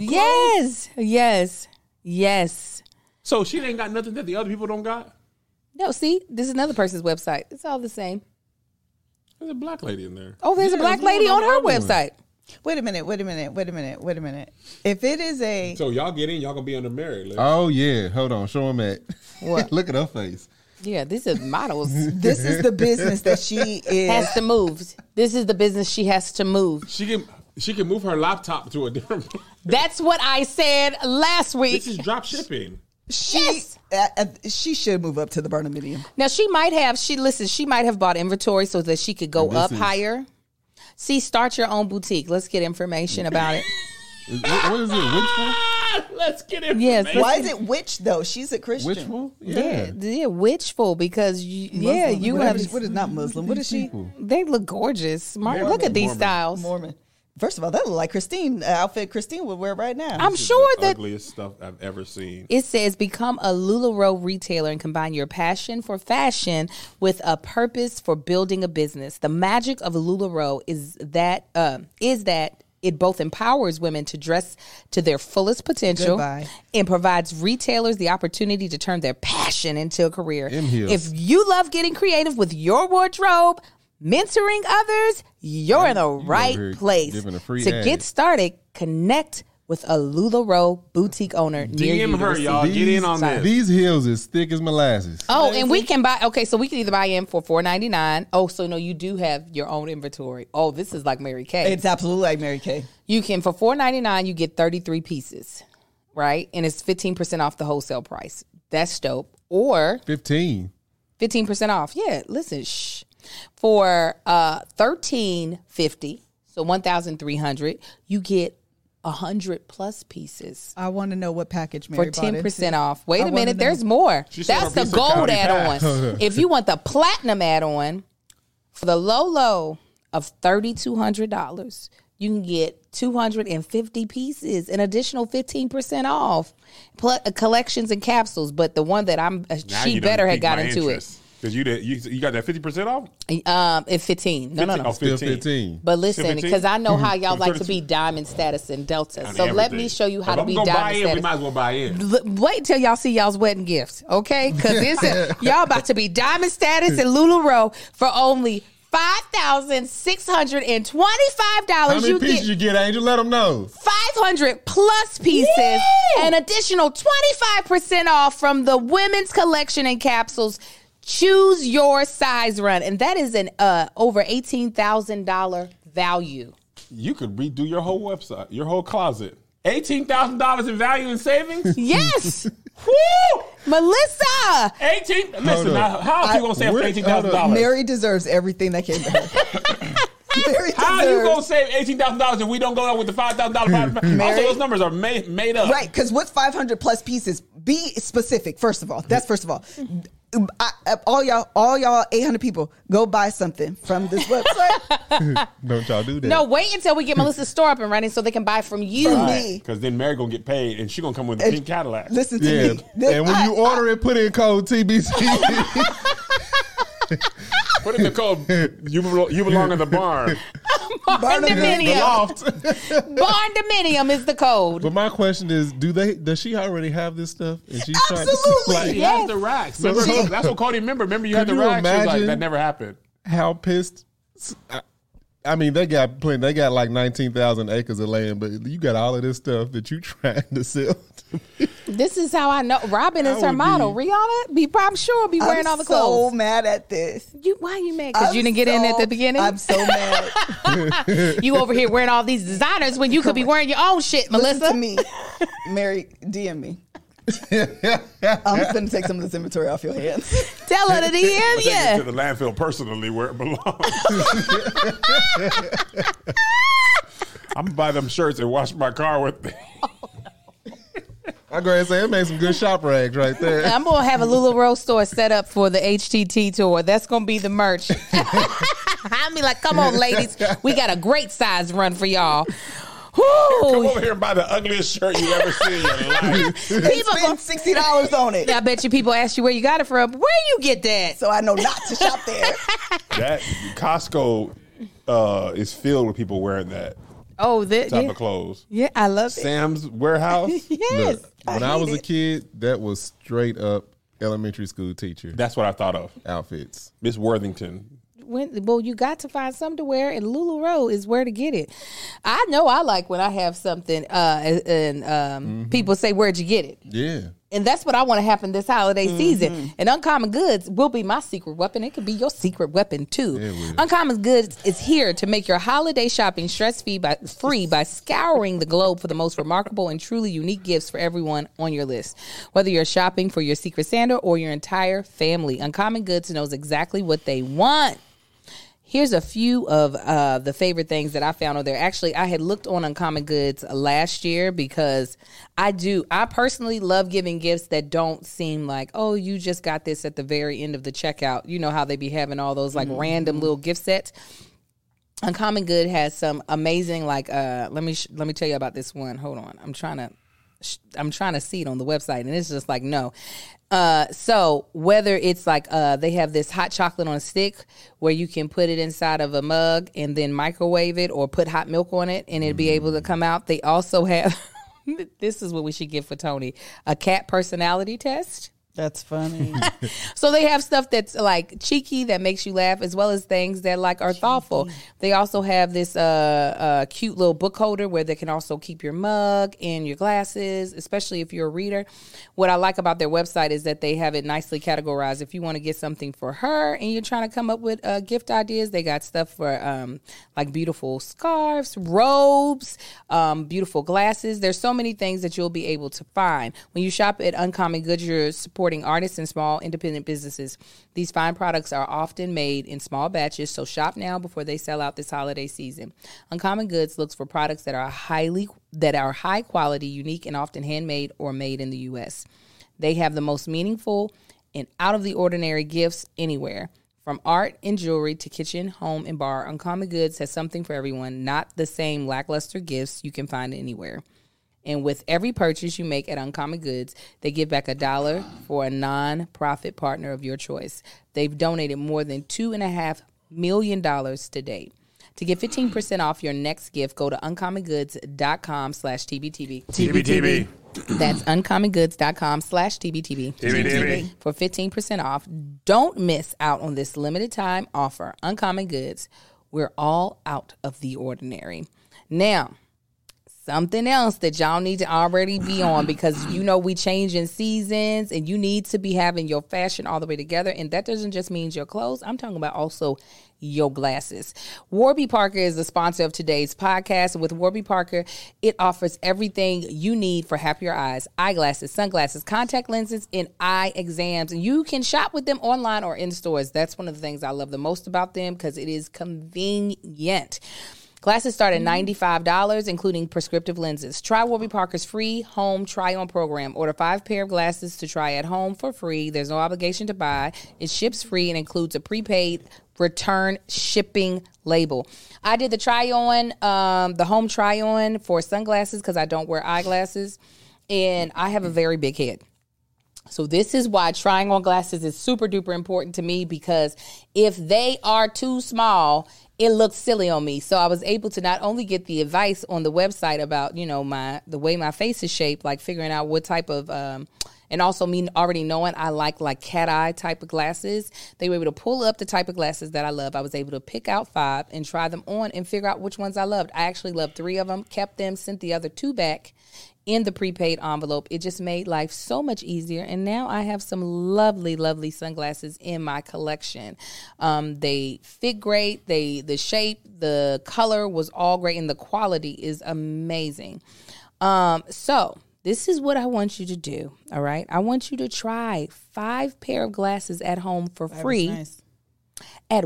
Yes. So she ain't got nothing that the other people don't got. No, see, this is another person's website. It's all the same. There's a black lady in there. Oh, there's a black lady on her website. Wait a minute. If it is a So y'all get in, y'all gonna be under married. Oh yeah, hold on, show him that. What? Look at her face. Yeah, these are models. this is the business that she is. Has to move. This is the business she has to move. She can move her laptop to a different. That's what I said last week. This is drop shipping. She should move up to the barnuminium. Now she might have bought inventory so that she could go And up this is- higher. See, start your own boutique. Let's get information about it. What is it? Witchful? Let's get it. Yes, Why is it witch though? She's a Christian. Witchful? Yeah, witchful because Muslim. you Whatever. have. What is not Muslim? What is she? They look gorgeous. Look at these Mormon. styles. Mormon. First of all, that look like Christine outfit Christine would wear right now. I'm This is sure the that ugliest stuff I've ever seen. it says become a LuLaRoe retailer and combine your passion for fashion with a purpose for building a business. The magic of LuLaRoe is that it both empowers women to dress to their fullest potential Goodbye. and provides retailers the opportunity to turn their passion into a career. Them heels. If you love getting creative with your wardrobe, mentoring others, you're in the over right here place. giving a free To ad. get started, connect with a LuLaRoe boutique owner near you. DM to her, receive- y'all. Get in on this. These heels is thick as molasses. Oh, and we can buy. Okay, so we can either buy in for $4.99. Oh, so no, you do have your own inventory. Oh, this is like Mary Kay. It's absolutely like Mary Kay. You can for $4.99. You get 33 pieces, right? And it's 15% off the wholesale price. That's dope. Or 15. 15% off. Yeah, listen, for $1,350, so $1,300, you get 100+ pieces I want to know what package for Mary bought 10% into. off. Wait I a wanna minute, know. there's more. She said That's her the piece of gold County add-on. Pass. If you want the platinum add-on, for the low of $3,200, you can get 250 pieces, an additional 15% off. Collections and capsules, but the one that Now she you done better had piqued got my into interest. Because you got that 50% off? It's 15. No. Oh, Still 15. 15. But listen, 15? because I know how y'all like to 32. be diamond status and Delta. And So let everything. me show you how If to I'm be gonna buy diamond in, status. we might as well buy in. Wait till y'all see y'all's wedding gifts, okay? Because y'all about to be diamond status in LuLaRoe for only $5,625. How many You pieces get you get, Angel? Let them know. 500+ pieces, an additional 25% off from the women's collection and capsules. Choose your size run, and that is an over $18,000 value. You could redo your whole website, your whole closet. $18,000 in value and savings? Yes, Woo! Melissa. 18. Listen, how are you gonna save $18,000? Mary deserves everything that came to her. Mary How are you gonna deserves. save $18,000 if we don't go out with the $5,000? Also, those numbers are made up. Right, because what's 500+ pieces? Be specific. First of all, first of all. All y'all 800 people, go buy something from this website. Don't y'all do that. No, wait until we get Melissa's store up and running so they can buy from you. me. Because then Mary gonna get paid and she gonna come with a pink Cadillac. Listen to Yeah. me. And when you order it, put in code TBC. Put in the code. You belong in the barn. Barn The Dominium. loft. Barn Dominium is the code. But my question is, does she already have this stuff? And she's Absolutely. trying to, She Yes. has the racks. Remember, that's what Cody remember. Remember you had the Could you racks. She was like, imagine? that never happened. how pissed. I mean, they got plenty. They got like 19,000 acres of land, but you got all of this stuff that you trying to sell. This is how I know. Robin is I her would model. be- Rihanna, I'm sure, be wearing all the so clothes. mad at this. Why are you mad? Because you didn't get in at the beginning? I'm so mad. You over here wearing all these designers when you could be wearing your own shit, Melissa. Listen to me. Mary, DM me. I'm just going to take some of this inventory off your hands. Tell her to DM Take it to you. the landfill personally where it belongs. I'm gonna buy them shirts and wash my car with them. I go ahead and say it made some good shop rags right there. I'm going to have a LuLaRoe store set up for the HTT tour. That's going to be the merch. I'll be like, come on, ladies. We got a great size run for y'all. Come Whoo. over here and buy the ugliest shirt you ever seen in your life. People Spend $60 on it. I bet you people ask you where you got it from. Where you get that? So I know not to shop there. That Costco is filled with people wearing that Oh, type yeah. of clothes. Yeah, I love it. Sam's Warehouse. Yes. Look, when I I was hate a it. kid, that was straight up elementary school teacher That's what I thought of. outfits. Miss Worthington. Well, you got to find something to wear, and LuLaRoe is where to get it. I know I like when I have something, and people say, "Where'd you get it?" Yeah. And that's what I want to happen this holiday season. And Uncommon Goods will be my secret weapon. It could be your secret weapon too. Yeah, it will. Uncommon Goods is here to make your holiday shopping stress-free by scouring the globe for the most remarkable and truly unique gifts for everyone on your list. Whether you're shopping for your Secret Santa or your entire family, Uncommon Goods knows exactly what they want. Here's a few of the favorite things that I found on there. Actually, I had looked on Uncommon Goods last year because I personally love giving gifts that don't seem like, oh, you just got this at the very end of the checkout. You know how they be having all those like random little gift sets. Uncommon Good has some amazing let me tell you about this one. Hold on. I'm trying to see it on the website, and it's just like, no. So whether it's like they have this hot chocolate on a stick where you can put it inside of a mug and then microwave it or put hot milk on it and it'll be able to come out. They also have this is what we should give for Tony, a cat personality test. That's funny. So they have stuff that's like cheeky that makes you laugh, as well as things that like are thoughtful. They also have this cute little book holder where they can also keep your mug and your glasses, especially if you're a reader. What I like about their website is that they have it nicely categorized. If you want to get something for her and you're trying to come up with gift ideas, they got stuff for like beautiful scarves, robes, beautiful glasses. There's so many things that you'll be able to find. When you shop at Uncommon Goods, you're supporting supporting artists and small independent businesses. These fine products are often made in small batches, so shop now before they sell out this holiday season. Uncommon Goods looks for products that are high quality, unique, and often handmade or made in the U.S. They have the most meaningful and out of the ordinary gifts anywhere. From art and jewelry to kitchen, home, and bar, Uncommon Goods has something for everyone, not the same lackluster gifts you can find anywhere. And with every purchase you make at Uncommon Goods, they give back $1 for a non-profit partner of your choice. They've donated more than $2.5 million to date. To get 15% off your next gift, go to uncommongoods.com/TBTB. TBTB. That's uncommongoods.com/TBTB. TBTB. For 15% off. Don't miss out on this limited time offer. Uncommon Goods. We're all out of the ordinary. Now, something else that y'all need to already be on, because you know we changing seasons and you need to be having your fashion all the way together. And that doesn't just mean your clothes. I'm talking about also your glasses. Warby Parker is the sponsor of today's podcast. With Warby Parker, it offers everything you need for happier eyes: eyeglasses, sunglasses, contact lenses, and eye exams. And you can shop with them online or in stores. That's one of the things I love the most about them, because it is convenient. Glasses start at $95, including prescriptive lenses. Try Warby Parker's free home try-on program. Order 5 pair of glasses to try at home for free. There's no obligation to buy. It ships free and includes a prepaid return shipping label. I did the try-on, the home try-on for sunglasses because I don't wear eyeglasses, and I have a very big head. So this is why trying on glasses is super duper important to me, because if they are too small, it looks silly on me. So I was able to not only get the advice on the website about, you know, the way my face is shaped, like figuring out what type of, and also me already knowing I like cat eye type of glasses. They were able to pull up the type of glasses that I love. I was able to pick out 5 and try them on and figure out which ones I loved. I actually loved 3 of them, kept them, sent the other 2 back in the prepaid envelope. It just made life so much easier. And now I have some lovely, lovely sunglasses in my collection. They fit great. The shape, the color was all great, and the quality is amazing. So this is what I want you to do. All right. I want you to try 5 pair of glasses at home for free. Nice. At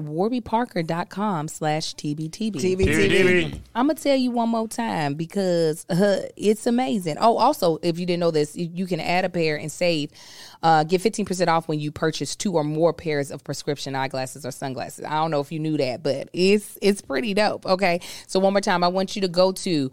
warbyparker.com/TBTB. TBTB. I'm going to tell you one more time because it's amazing. Oh, also, if you didn't know this, you can add a pair and save. Get 15% off when you purchase 2 or more pairs of prescription eyeglasses or sunglasses. I don't know if you knew that, but it's pretty dope. Okay. So one more time, I want you to go to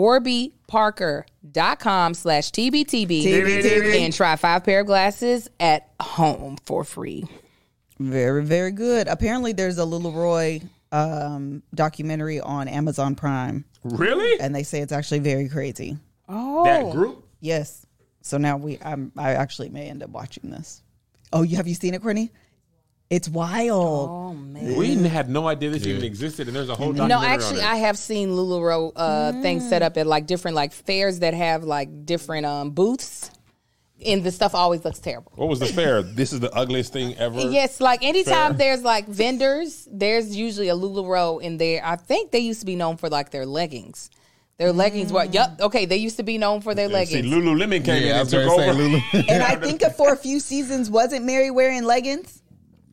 warbyparker.com/TBTB and try 5 pair of glasses at home for free. Very, very good. Apparently, there's a LuLaRoy documentary on Amazon Prime. Really? And they say it's actually very crazy. Oh, That group? Yes. So now I actually may end up watching this. Oh, have you seen it, Courtney? It's wild. Oh man, We had no idea this even existed, and there's a whole documentary No, actually, on it. I have seen LuLaRoe things set up at like different like fairs that have like different booths. And the stuff always looks terrible. What was the fair? This is the ugliest thing ever. Yes, like anytime Fair. there's like vendors, there's usually a LuLaRoe in there. I think they used to be known for like their leggings. Their leggings were, okay, they used to be known for their See, leggings. Lululemon came in Yeah, I and was took going to say over. Lulu. And I think for a few seasons, wasn't Mary wearing leggings?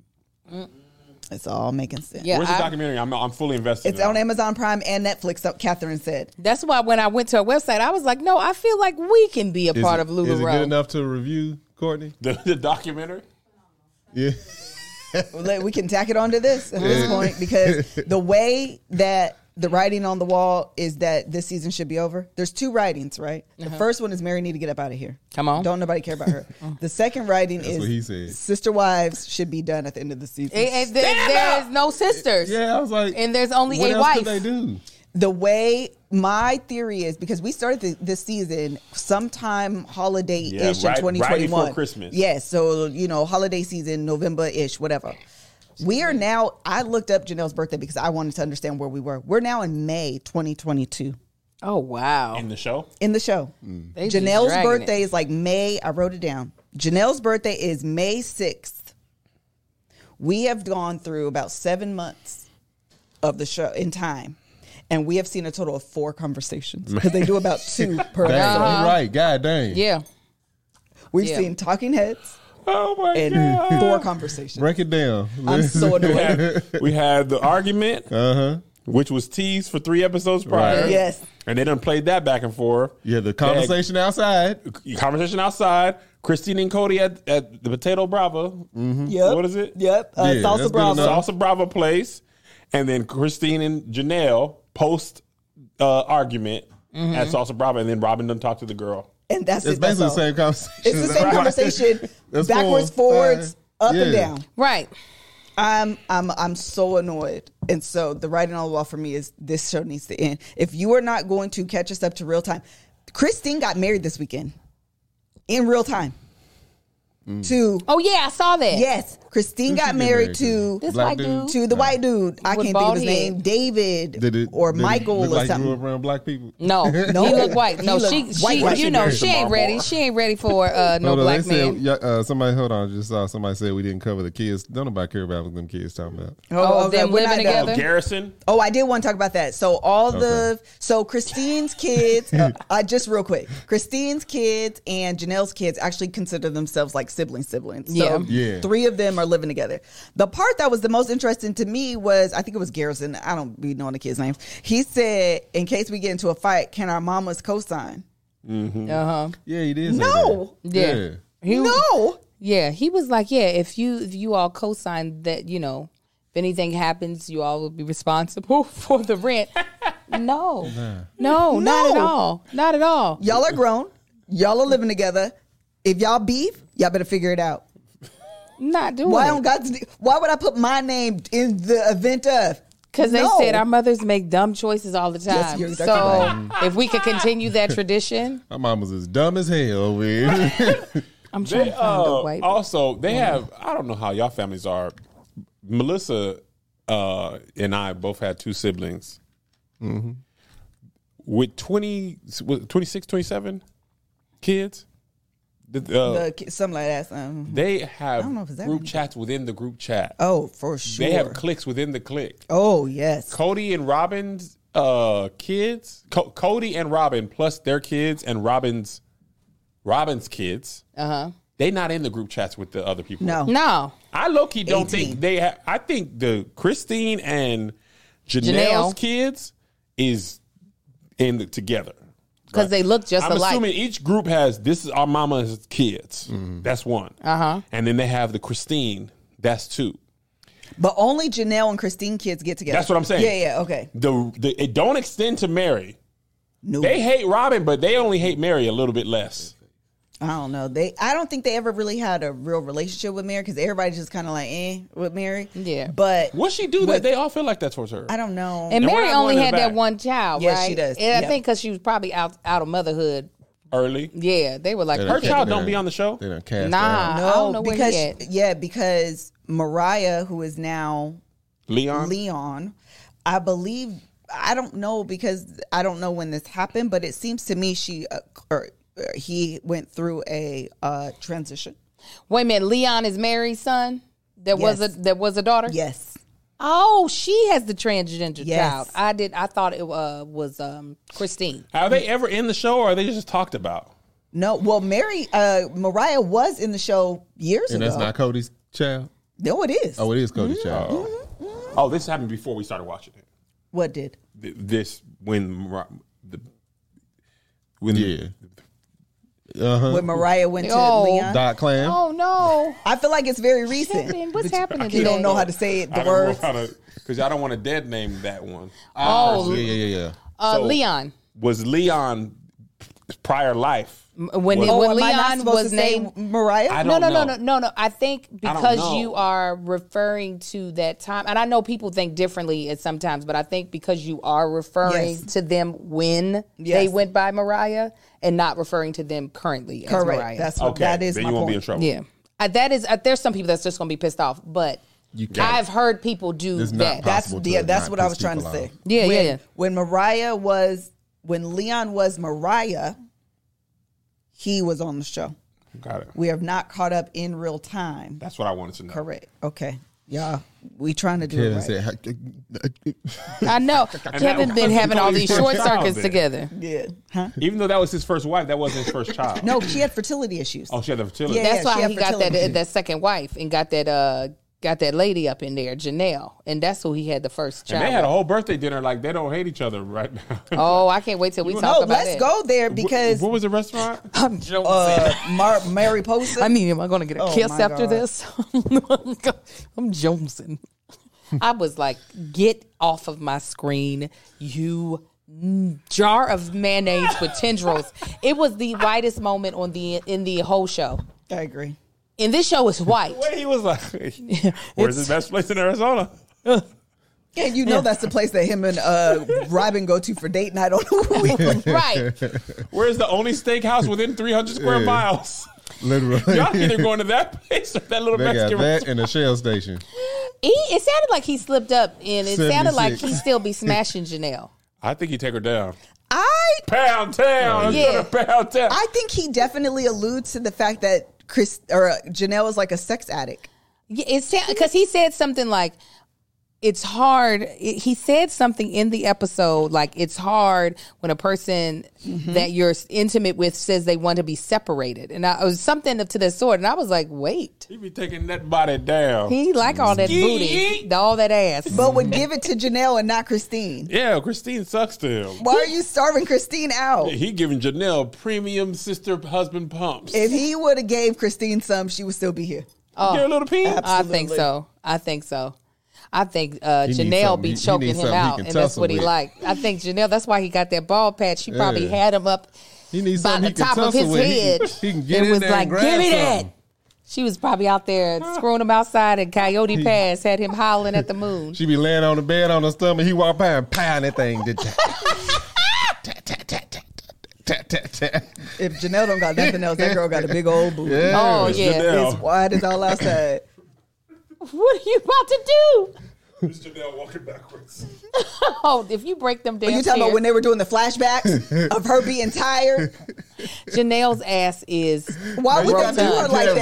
It's all making sense. Yeah, Where's the documentary? I'm fully invested. It's now. on Amazon Prime and Netflix, so Catherine said. That's why when I went to her website, I was like, no, I feel like we can be a part of Is it good LuLaRoe. enough to review, Courtney? The documentary? Yeah. We can tack it onto this at this point, because the way that the writing on the wall is that this season should be over. There's 2 writings, right? The first one is Mary need to get up out of here. Come on. Don't nobody care about her. The second writing That's is what he said. Sister Wives should be done at the end of the season. There is no sisters. Yeah, I was like, And there's only what a else wife. could they do? The way my theory is, because we started this season sometime holiday-ish Yeah, in 2021. right before Christmas. Yes, so, holiday season, November-ish, whatever. We are now, I looked up Janelle's birthday because I wanted to understand where we were. We're now in May 2022 Oh, wow. In the show? in the show. They just Janelle's dragging birthday it. is like May, I wrote it down. Janelle's birthday is May 6th. We have gone through about 7 months of the show in time. And we have seen a total of 4 conversations, because they do about 2 per Dang, episode. you're right. God dang. Yeah. We've Yeah. seen Talking Heads. Oh my and god! 4 conversations. Break it down. I'm so annoyed. We had the argument, which was teased for 3 episodes prior. Right. Yes. And they done played that back and forth. Yeah, the conversation outside. Conversation outside. Christine and Cody at the Potato Bravo. Yep. What is it? Yep. Yeah, that's Salsa good Bravo. enough. Salsa Bravo place. And then Christine and Janelle post argument at Salsa Bravo. And then Robin done talk to the girl. And that's It's it. That's basically the all. same conversation. It's the same Right. conversation, That's backwards, 4, forwards, 5. up and Yeah. down. Right. I'm so annoyed, and so the writing on the wall for me is this show needs to end. If you are not going to catch us up to real time, Christine got married this weekend in real time. To Oh yeah, I saw that. yes, Christine Who got she get married married to This Black white dude? dude. to the white dude. I With can't think of his bald name. head. David or Did it Michael look or like he something. grew up around black people? No, No. he look white. No, He look she, white. you know, Married she to ain't Marlboro. ready. She ain't ready for no Hold on, black they man. said, somebody, hold on, I just saw somebody said we didn't cover the kids. Don't nobody care about what them kids talking about. Oh, them we're living not done. together? Garrison. Oh, I did want to talk about that. So so Christine's kids, just real quick, Christine's kids and Janelle's kids actually consider themselves like siblings. So Yeah. 3 of them are living together. The part that was the most interesting to me was, I think it was Garrison. I don't be knowing the kids' names. He said, in case we get into a fight, can our mamas co-sign? Uh-huh. Yeah, he did say No. that. Yeah. He, No. Yeah, he was like, yeah, if you all co-sign that, you know, if anything happens, you all will be responsible for the rent. No, not at all. Not at all. Y'all are grown. Y'all are living together. If y'all beef, y'all better figure it out. Not doing Why it. don't God? Why would I put my name in the event of? Because they No. said our mothers make dumb choices all the Yes, time. you're So exactly if we could continue that tradition, My mom was as dumb as hell over here. I'm trying They, to find the white. also, they have, I don't know how y'all families are. Melissa and I both had 2 siblings. With 26, 27 kids. Something like that. They have don't know if it's that group many. chats within the group chat. Oh, for sure. They have cliques within the clique. Oh, yes. Cody and Robin's kids, Cody and Robin plus their kids and Robin's kids. They not in the group chats with the other people. No. I low key don't 18. think they have. I think the Christine and Janelle's Janelle. kids is together. Because they look just I'm alike. assuming each group has, this is our mama's kids. That's one. And then they have the Christine. That's 2. But only Janelle and Christine kids get together. That's what I'm saying. Yeah, okay. It don't extend to Mary. No. They hate Robin, but they only hate Mary a little bit less. I don't know. I don't think they ever really had a real relationship with Mary because everybody's just kind of like with Mary. Yeah. But What she do that they all feel like that towards her? I don't know. And we're Mary not only going had back. that one child, Yes, right? she does. And I Yep. think because she was probably out of motherhood. Early. Yeah, they were like, Her Okay. child don't be on the show. They done cast Nah. out. I don't know where because he at. because Mariah, who is now Leon. I believe, I don't know because I don't know when this happened, but it seems to me he went through a transition. Wait a minute, Leon is Mary's son? There was a daughter? Yes. Oh, she has the transgender Yes. child. I thought it was Christine. Are they ever in the show or are they just talked about? No. Well, Mariah was in the show years And ago. that's not Cody's child? No, it is. Oh, it is Cody's child. Oh, this happened before we started watching it. What did? This when Yeah. Uh-huh. When Mariah went to Oh. Leon? Dot Clan. Oh no. I feel like it's very recent. What's happening You today? don't know how to say it, I the don't words. know how to, because I don't want to dead name that one. Oh, Yeah. So- Leon. Was Leon When prior life? Am Leon I not supposed was to say named Mariah? I No, don't no, know. no. I think don't because know. you are referring to that time, and I know people think differently at sometimes, but I think because you are referring Yes. to them when Yes. they went by Mariah and not referring to them currently as Correct. Mariah. That's what Okay, that is then my you won't point. be in trouble. yeah. That is. There's some people that's just going to be pissed off, but You can't. I've heard people do It's not that. possible. That's to what I not was piss trying to people say. off. Yeah. When Leon was Mariah, he was on the show. Got it. We have not caught up in real time. That's what I wanted to know. Correct. Okay. Yeah. we trying to do Kevin it right. said, I know. Kevin been having all these short Child circuits there. together. Yeah. Huh? Even though that was his first wife, that wasn't his first child. No, she had fertility issues. Oh, she had the fertility. Yeah. That's she why had he got fertility. that second wife and got that lady up in there, Janelle, and that's who he had the first child. And they had a with. whole birthday dinner. Like, they don't hate each other right now. Oh, I can't wait till we talk No, about let's it. go there because What was the restaurant? I'm jonesing. Mary Posa. I mean, am I going to get a Oh, kiss my after God. this? I'm jonesing. I was like, get off of my screen, you jar of mayonnaise with tendrils. It was the whitest moment in the whole show. I agree. And this show is white. He was like, where's the best place in Arizona? And you know that's the place that him and Robin go to for date night on the weekend. Right. Where's the only steakhouse within 300 square miles? literally. Y'all either going to that place or that little They got Mexican that restaurant. and a Shell station. It sounded like he slipped up, and it sounded like 76. he still be smashing Janelle. I think he take her down. I Pound town. Yeah. Pound town. I think he definitely alludes to the fact that Janelle is like a sex addict. Yeah, it's because he said something like, it's hard. He said something in the episode like it's hard when a person that you're intimate with says they want to be separated, and it was something to the sort. And I was like, wait, He be taking that body down. he like all that booty, all that ass. But would give it to Janelle and not Christine. Yeah, Christine sucks to him. Why are you starving Christine out? He giving Janelle premium sister husband pumps. If he would have gave Christine some, she would still be here. Give her a little pee. I think so. I think needs Janelle something. be He choking needs him something he out, can and that's tussle what he with. like. I think Janelle. That's why he got that bald patch. She probably Yeah. had him up He needs by something the he can top of his tussle with. head. He can get and in was there like, and grab "Give me that." something. She was probably out there screwing him outside, and Coyote Pass had him howling at the moon. She be laying on the bed on her stomach. He walk by and pound that thing. If Janelle don't got nothing else, that girl got a big old booty. Yeah. Oh yeah. Janelle. It's wide as all outside. What are you about to do? Who's Janelle walking backwards? Oh, if you break them down, You talking about when they were doing the flashbacks of her being tired? Janelle's ass is. Why would they do her rotund. like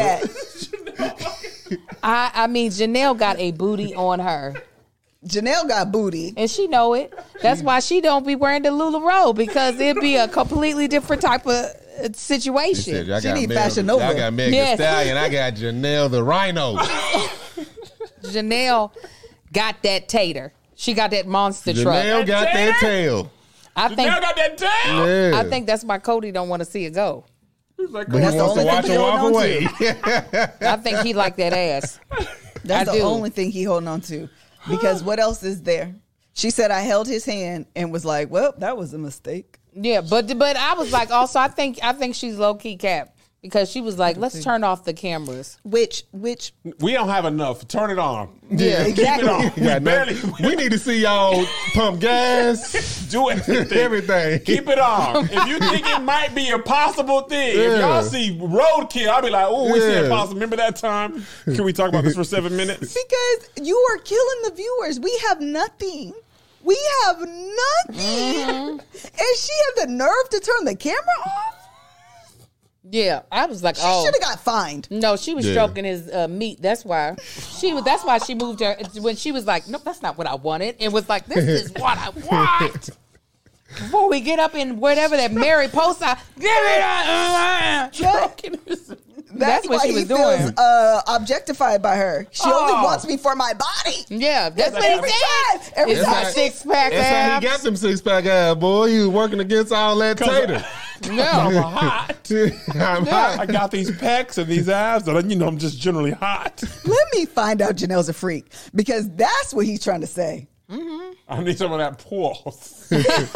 that? I mean, Janelle got a booty on her. Janelle got booty. And she know it. That's why she don't be wearing the LuLaRoe, because it'd be a completely different type of situation. Y'all She got need Meg- Fashion Nova. Y'all got Meg Yes. Thee Stallion. I got Janelle the Rhino. Janelle got that tater. She got that monster truck. Janelle got that Tater? tail. I think Janelle got that tail. Yeah. I think that's why Cody don't want to see it go. He's like, But That's he the wants to only watch thing her he walk holding on away. I think he like that ass. That's I the do. only thing he holding on to. Because what else is there? She said I held his hand and was like, well, that was a mistake. Yeah, but I was like, also I think she's low key cap, because she was like, let's turn off the cameras. Which we don't have enough. Turn it on. yeah, exactly. Keep it on. Got barely nothing. We need to see y'all pump gas. do everything. Everything. Keep it on. If you think it might be a possible thing, if Yeah. y'all see roadkill, I'll be like, oh, we see Yeah. it possible. Remember that time? Can we talk about this for 7 minutes? Because you are killing the viewers. We have nothing. We have nothing. And she had the nerve to turn the camera off? Yeah, I was like, She oh should have got fined. no, she was Yeah. stroking his meat. That's why she moved her when she was like, nope, that's not what I wanted. It was like, this is what I want. Before we get up in whatever that Mary Posa, give it up. Stroking his- That's what why she was he feels doing. objectified by her. She only Oh. wants me for my body. Yeah, that's what Every he time. said. Every It's time. a six pack That's how he abs. got them 6-pack abs, boy. He was working against all that tater. I'm No, hot. I'm hot. I got these pecs and these abs, and I'm just generally hot. Let me find out Janelle's a freak, because that's what he's trying to say. I need some of that pulse.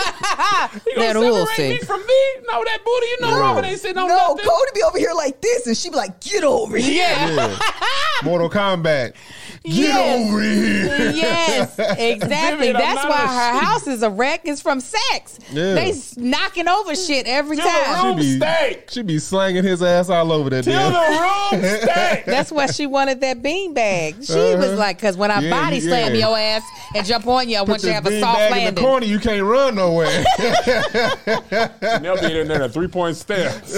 That separate will me see. from me? No, that booty, you know, Robin ain't sitting on No, nothing. Cody be over here like this, and she be like, "Get over here." Yeah. Mortal Kombat. Get Yes. over here. Yes, exactly. Vivid, I'm That's not why a her sheep. house is a wreck. It's from sex. Yeah. They knocking over shit every Till the time. room steak. She be slanging his ass all over that Till damn. the room steak. That's why she wanted that bean bag. She was like, because when I Yeah, body slam yeah. your ass and jump on you, I want with you the have a bean soft bag in the landing. corner, you can't run nowhere. And they'll be in there in a 3-point stance.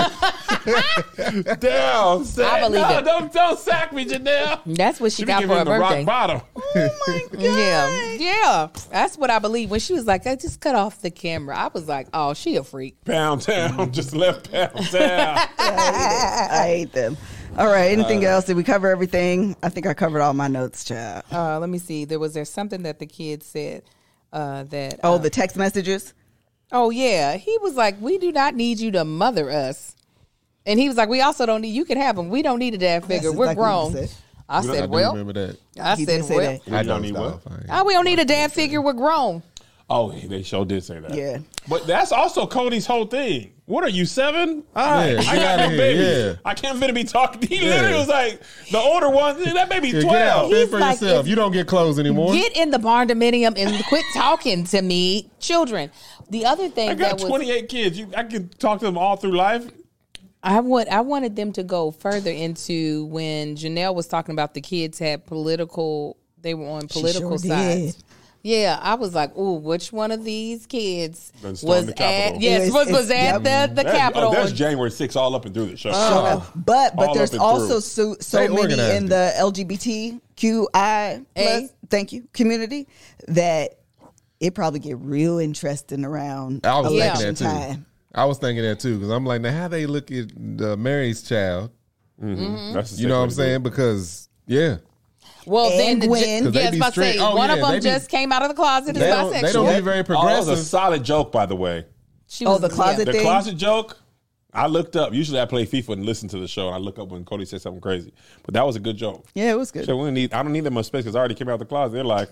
Down, sack. I believe it. Don't sack me, Janelle. That's what she She be got giving for her him the rock birthday. bottom. Yeah. That's what I believe. When she was like, I just cut off the camera, I was like, oh, she a freak. Pound down, just left pound down. I hate them. All right. Anything else? Did we cover everything? I think I covered all my notes, child. Let me see. There something that the kid said that. Oh, the text messages. Oh yeah, he was like, we do not need you to mother us, and he was like, we also don't need. You can have them. We don't need a dad figure. That's We're exactly what he grown. said. I I said, do well, remember that. I He said, did say well, that. We don't need what? we don't need a dad figure. We're grown. Oh, they sure did say that. Yeah. But that's also Cody's whole thing. What are you, 7? All right, Yeah, I get got outta no here, baby. yeah. I can't fit to be talking. He literally was like, the older one, that baby's Yeah, 12. get out. Fend He's for like, yourself. if- You don't get clothes anymore. Get in the barn dominium and quit talking to me, children. The other thing I got that was 28 kids. I can talk to them all through life. I wanted them to go further into when Janelle was talking about the kids had political. They were on political sure sides. did. Yeah, I was like, "Ooh, which one of these kids Done stormed was the at? Capitol. Yes, was It's- at the Capitol? That's January 6th all up and through the show. But All there's up and also through. so They many organized in it. the LGBTQI plus, thank you, community that it probably get real interesting around I was election thinking that too. time. I was thinking that too because I'm like, now how they look at Mary's child? That's the You know what I'm sick way to saying? Because yeah, Well, then And the Gwen. 'Cause they yeah, I was be about to say straight. Oh, one of yeah, them they be- just came out of the closet as they bisexual. don't be very do it. Oh, that progressive. was a solid joke, by the way. She Oh, the closet The thing? closet joke, I looked up. Usually I play FIFA and listen to the show, and I look up when Cody says something crazy. But that was a good joke. Yeah, it was good. So I don't need that much space because I already came out of the closet. They're like,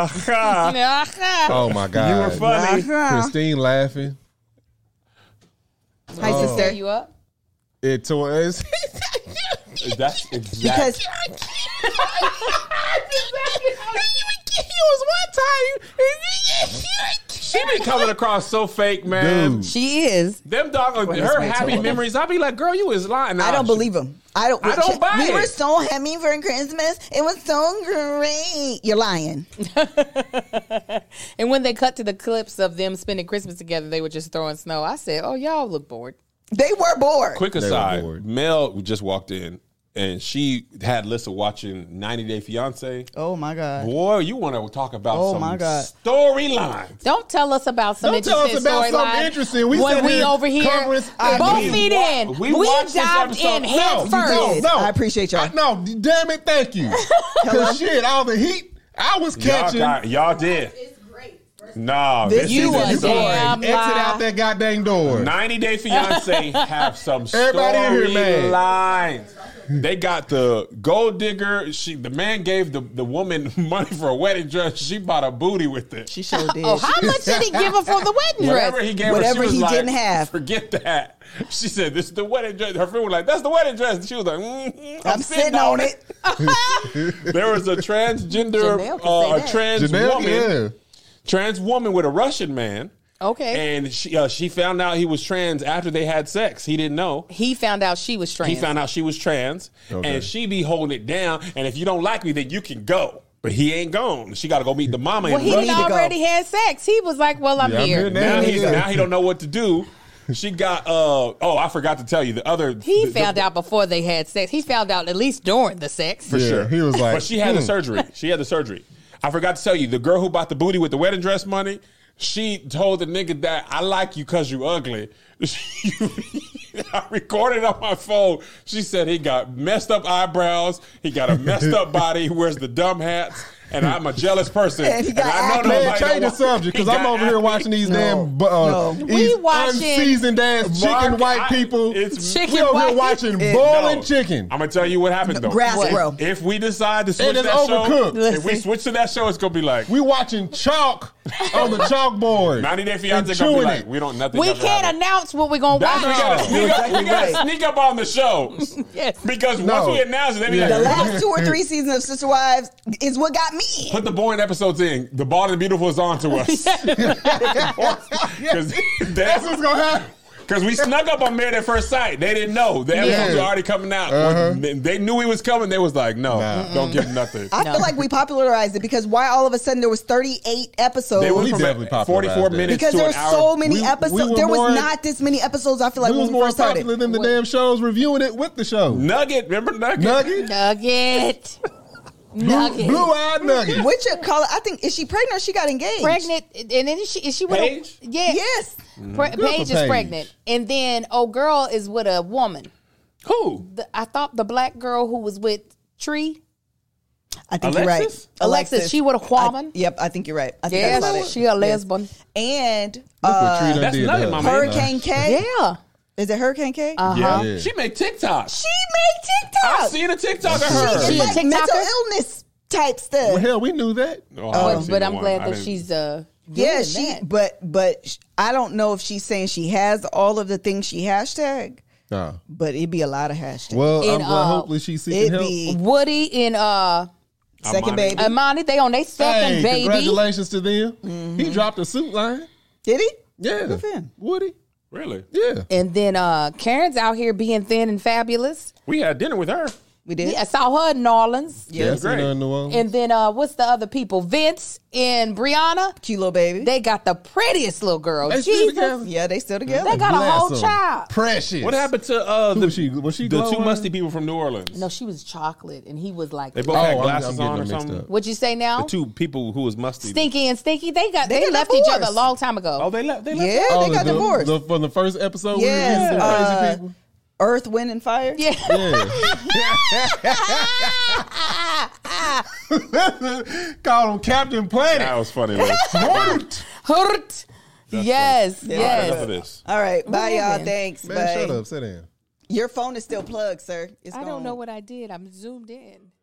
Oh my god, you were funny. Christine laughing. Hi, Tear sister. you up. It was. That's exactly. Because She be coming across so fake, man. Dude. She is. Them dog, her happy memories. I be like, girl, you was lying. I don't believe him. I don't buy we it. were so happy for Christmas. It was so great. You're lying. And when they cut to the clips of them spending Christmas together, they were just throwing snow. I said, "Oh, y'all look bored." They were bored. Quick were aside, bored. Mel just walked in and she had Lissa watching 90 Day Fiance. Oh my God. Boy, you want to talk about Oh, some my God. storylines. Don't tell us about some Don't tell us interesting about something storyline. interesting. We when sat we here over here, covering- both We feet wa- in. we We watched this dived episode. in head No, first. did. I appreciate y'all. No, damn it, thank you. Because shit, all the heat I was catching. Y'all did. No, This this you season a is damn over. Exit lie. out that goddamn door. 90 Day Fiance have some Everybody in here, man. storylines. They got the gold digger. The man gave the woman money for a wedding dress. She bought a booty with it. She sure did. Oh, how much did he give her for the wedding Whatever dress? he gave her, Whatever she was he like, didn't have. Forget that. She said, "This is the wedding dress." Her friend was like, "That's the wedding dress." And she was like, I'm sitting on it. There was a transgender, Janelle can say a that. trans Janelle, woman, yeah. trans woman with a Russian man. Okay. And she found out he was trans after they had sex. He didn't know. He found out she was trans. He found out she was trans, Okay. and she be holding it down. And if you don't like me, then you can go. But he ain't gone. She got to go meet the mama. Well, in he Russia. need to go. already had sex. He was like, "Well, I'm Yeah, I'm here." here now. Now he don't know what to do. She got I forgot to tell you the other. He found out before they had sex. He found out at least during the sex. for Yeah, sure. he was like, but she had the surgery. She had the surgery. I forgot to tell you the girl who bought the booty with the wedding dress money. She told the nigga that I like you because you ugly. I recorded on my phone. She said he got messed up eyebrows. He got a messed up body. He wears the dumb hats. And I'm a jealous person. And he got acne. Man, nobody change the don't subject because he I'm got over here acne. watching these damn We these watching unseasoned ass chicken Mark, white people. It's Chicken We over here white- watching It- boiling No. chicken. I'm gonna tell you what happened though. Grass If- grow. If we decide to switch And it's that overcooked. show, if we switch to that show, it's gonna be like We watching chalk on the chalkboard. 90 Day Fiance and gonna be chewing like, it. we don't nothing. We ever can't happened. announce what we're gonna That's watch. we gotta sneak up. We gotta Right. sneak up on the show Yes. because No. once we announce it, they be Yeah. The like, last 2 or 3 seasons of Sister Wives is what got me. put the boring episodes in. The Bald and the Beautiful is on to us. That's what's gonna happen. Because we snuck up on Married at First Sight. They didn't know. The episodes were already coming out. When they knew he was coming. They was like, no, don't give him nothing. I feel like we popularized it because why all of a sudden there was 38 episodes? They went We from definitely 44 popularized that. minutes because to there an were hour. so many We episodes. were There was more- not this many episodes. I feel like We was when we more first started. popular than the damn shows reviewing it with the show. Nugget. Remember Nugget? Nugget? Nugget. Nugget. Blue-eyed Nugget. Which call? I think is she pregnant or she got engaged? Pregnant, and then is she with Paige? a yeah? Yes. Paige for is Paige. pregnant, and then girl is with a woman. Who? I thought the black girl who was with Tree, I think Alexis? you're right. Alexis, she with a woman. Yep, I think you're right. I think Yeah, that's about it. she a lesbian. And Look what Tree done That's did to Nugget, her. my man. Hurricane K. Yeah, Is it Hurricane K? Yeah. Yeah. She made TikTok. She made TikTok. I seen a TikTok of She her. is She a like TikToker? mental illness type stuff. Well, hell, we knew that. Oh, I haven't seen but the I'm one. glad I that didn't- she's Yeah, doing she. that. But I don't know if she's saying she has all of the things she hashtag. Nah. But it'd be a lot of hashtags. Well, And, I'm glad hopefully she's seeking it'd help. be Woody and second Amani. baby. Amani. They on their second Hey, baby. congratulations to them. He dropped a suit line. Did he? Yeah. Good for him. Woody. Really? Yeah. And then Karen's out here being thin and fabulous. We had dinner with her. We did. Yeah, I saw her in New Orleans. Yeah, That's great. in New Orleans. And then what's the other people? Vince and Brianna. Cute little baby. They got the prettiest little girl. They still Jesus. together? Yeah, they still together. They got a Bless whole 'em. child. Precious. What happened to Who the was she? Was she the two glowing? musty people from New Orleans? No, she was chocolate, and he was like, They both Oh, had I'm glasses getting on or them mixed something. up. what'd you say now? The two people who was musty. Stinky and Stinky. They got left each other a divorced. long time ago. Oh, they left. They left. Yeah, Oh, they got the- divorced. from the first episode, Yes, we reviewed the crazy people. Earth, Wind, and Fire. Yeah. Yeah. Called him Captain Planet. That was funny. Liz. Hurt. Yes. All right, Yes. enough of this. All right. Bye, y'all. man. Thanks. Man, Bye. shut up. Sit down. Your phone is still plugged, sir. It's I gone. don't know what I did. I'm zoomed in.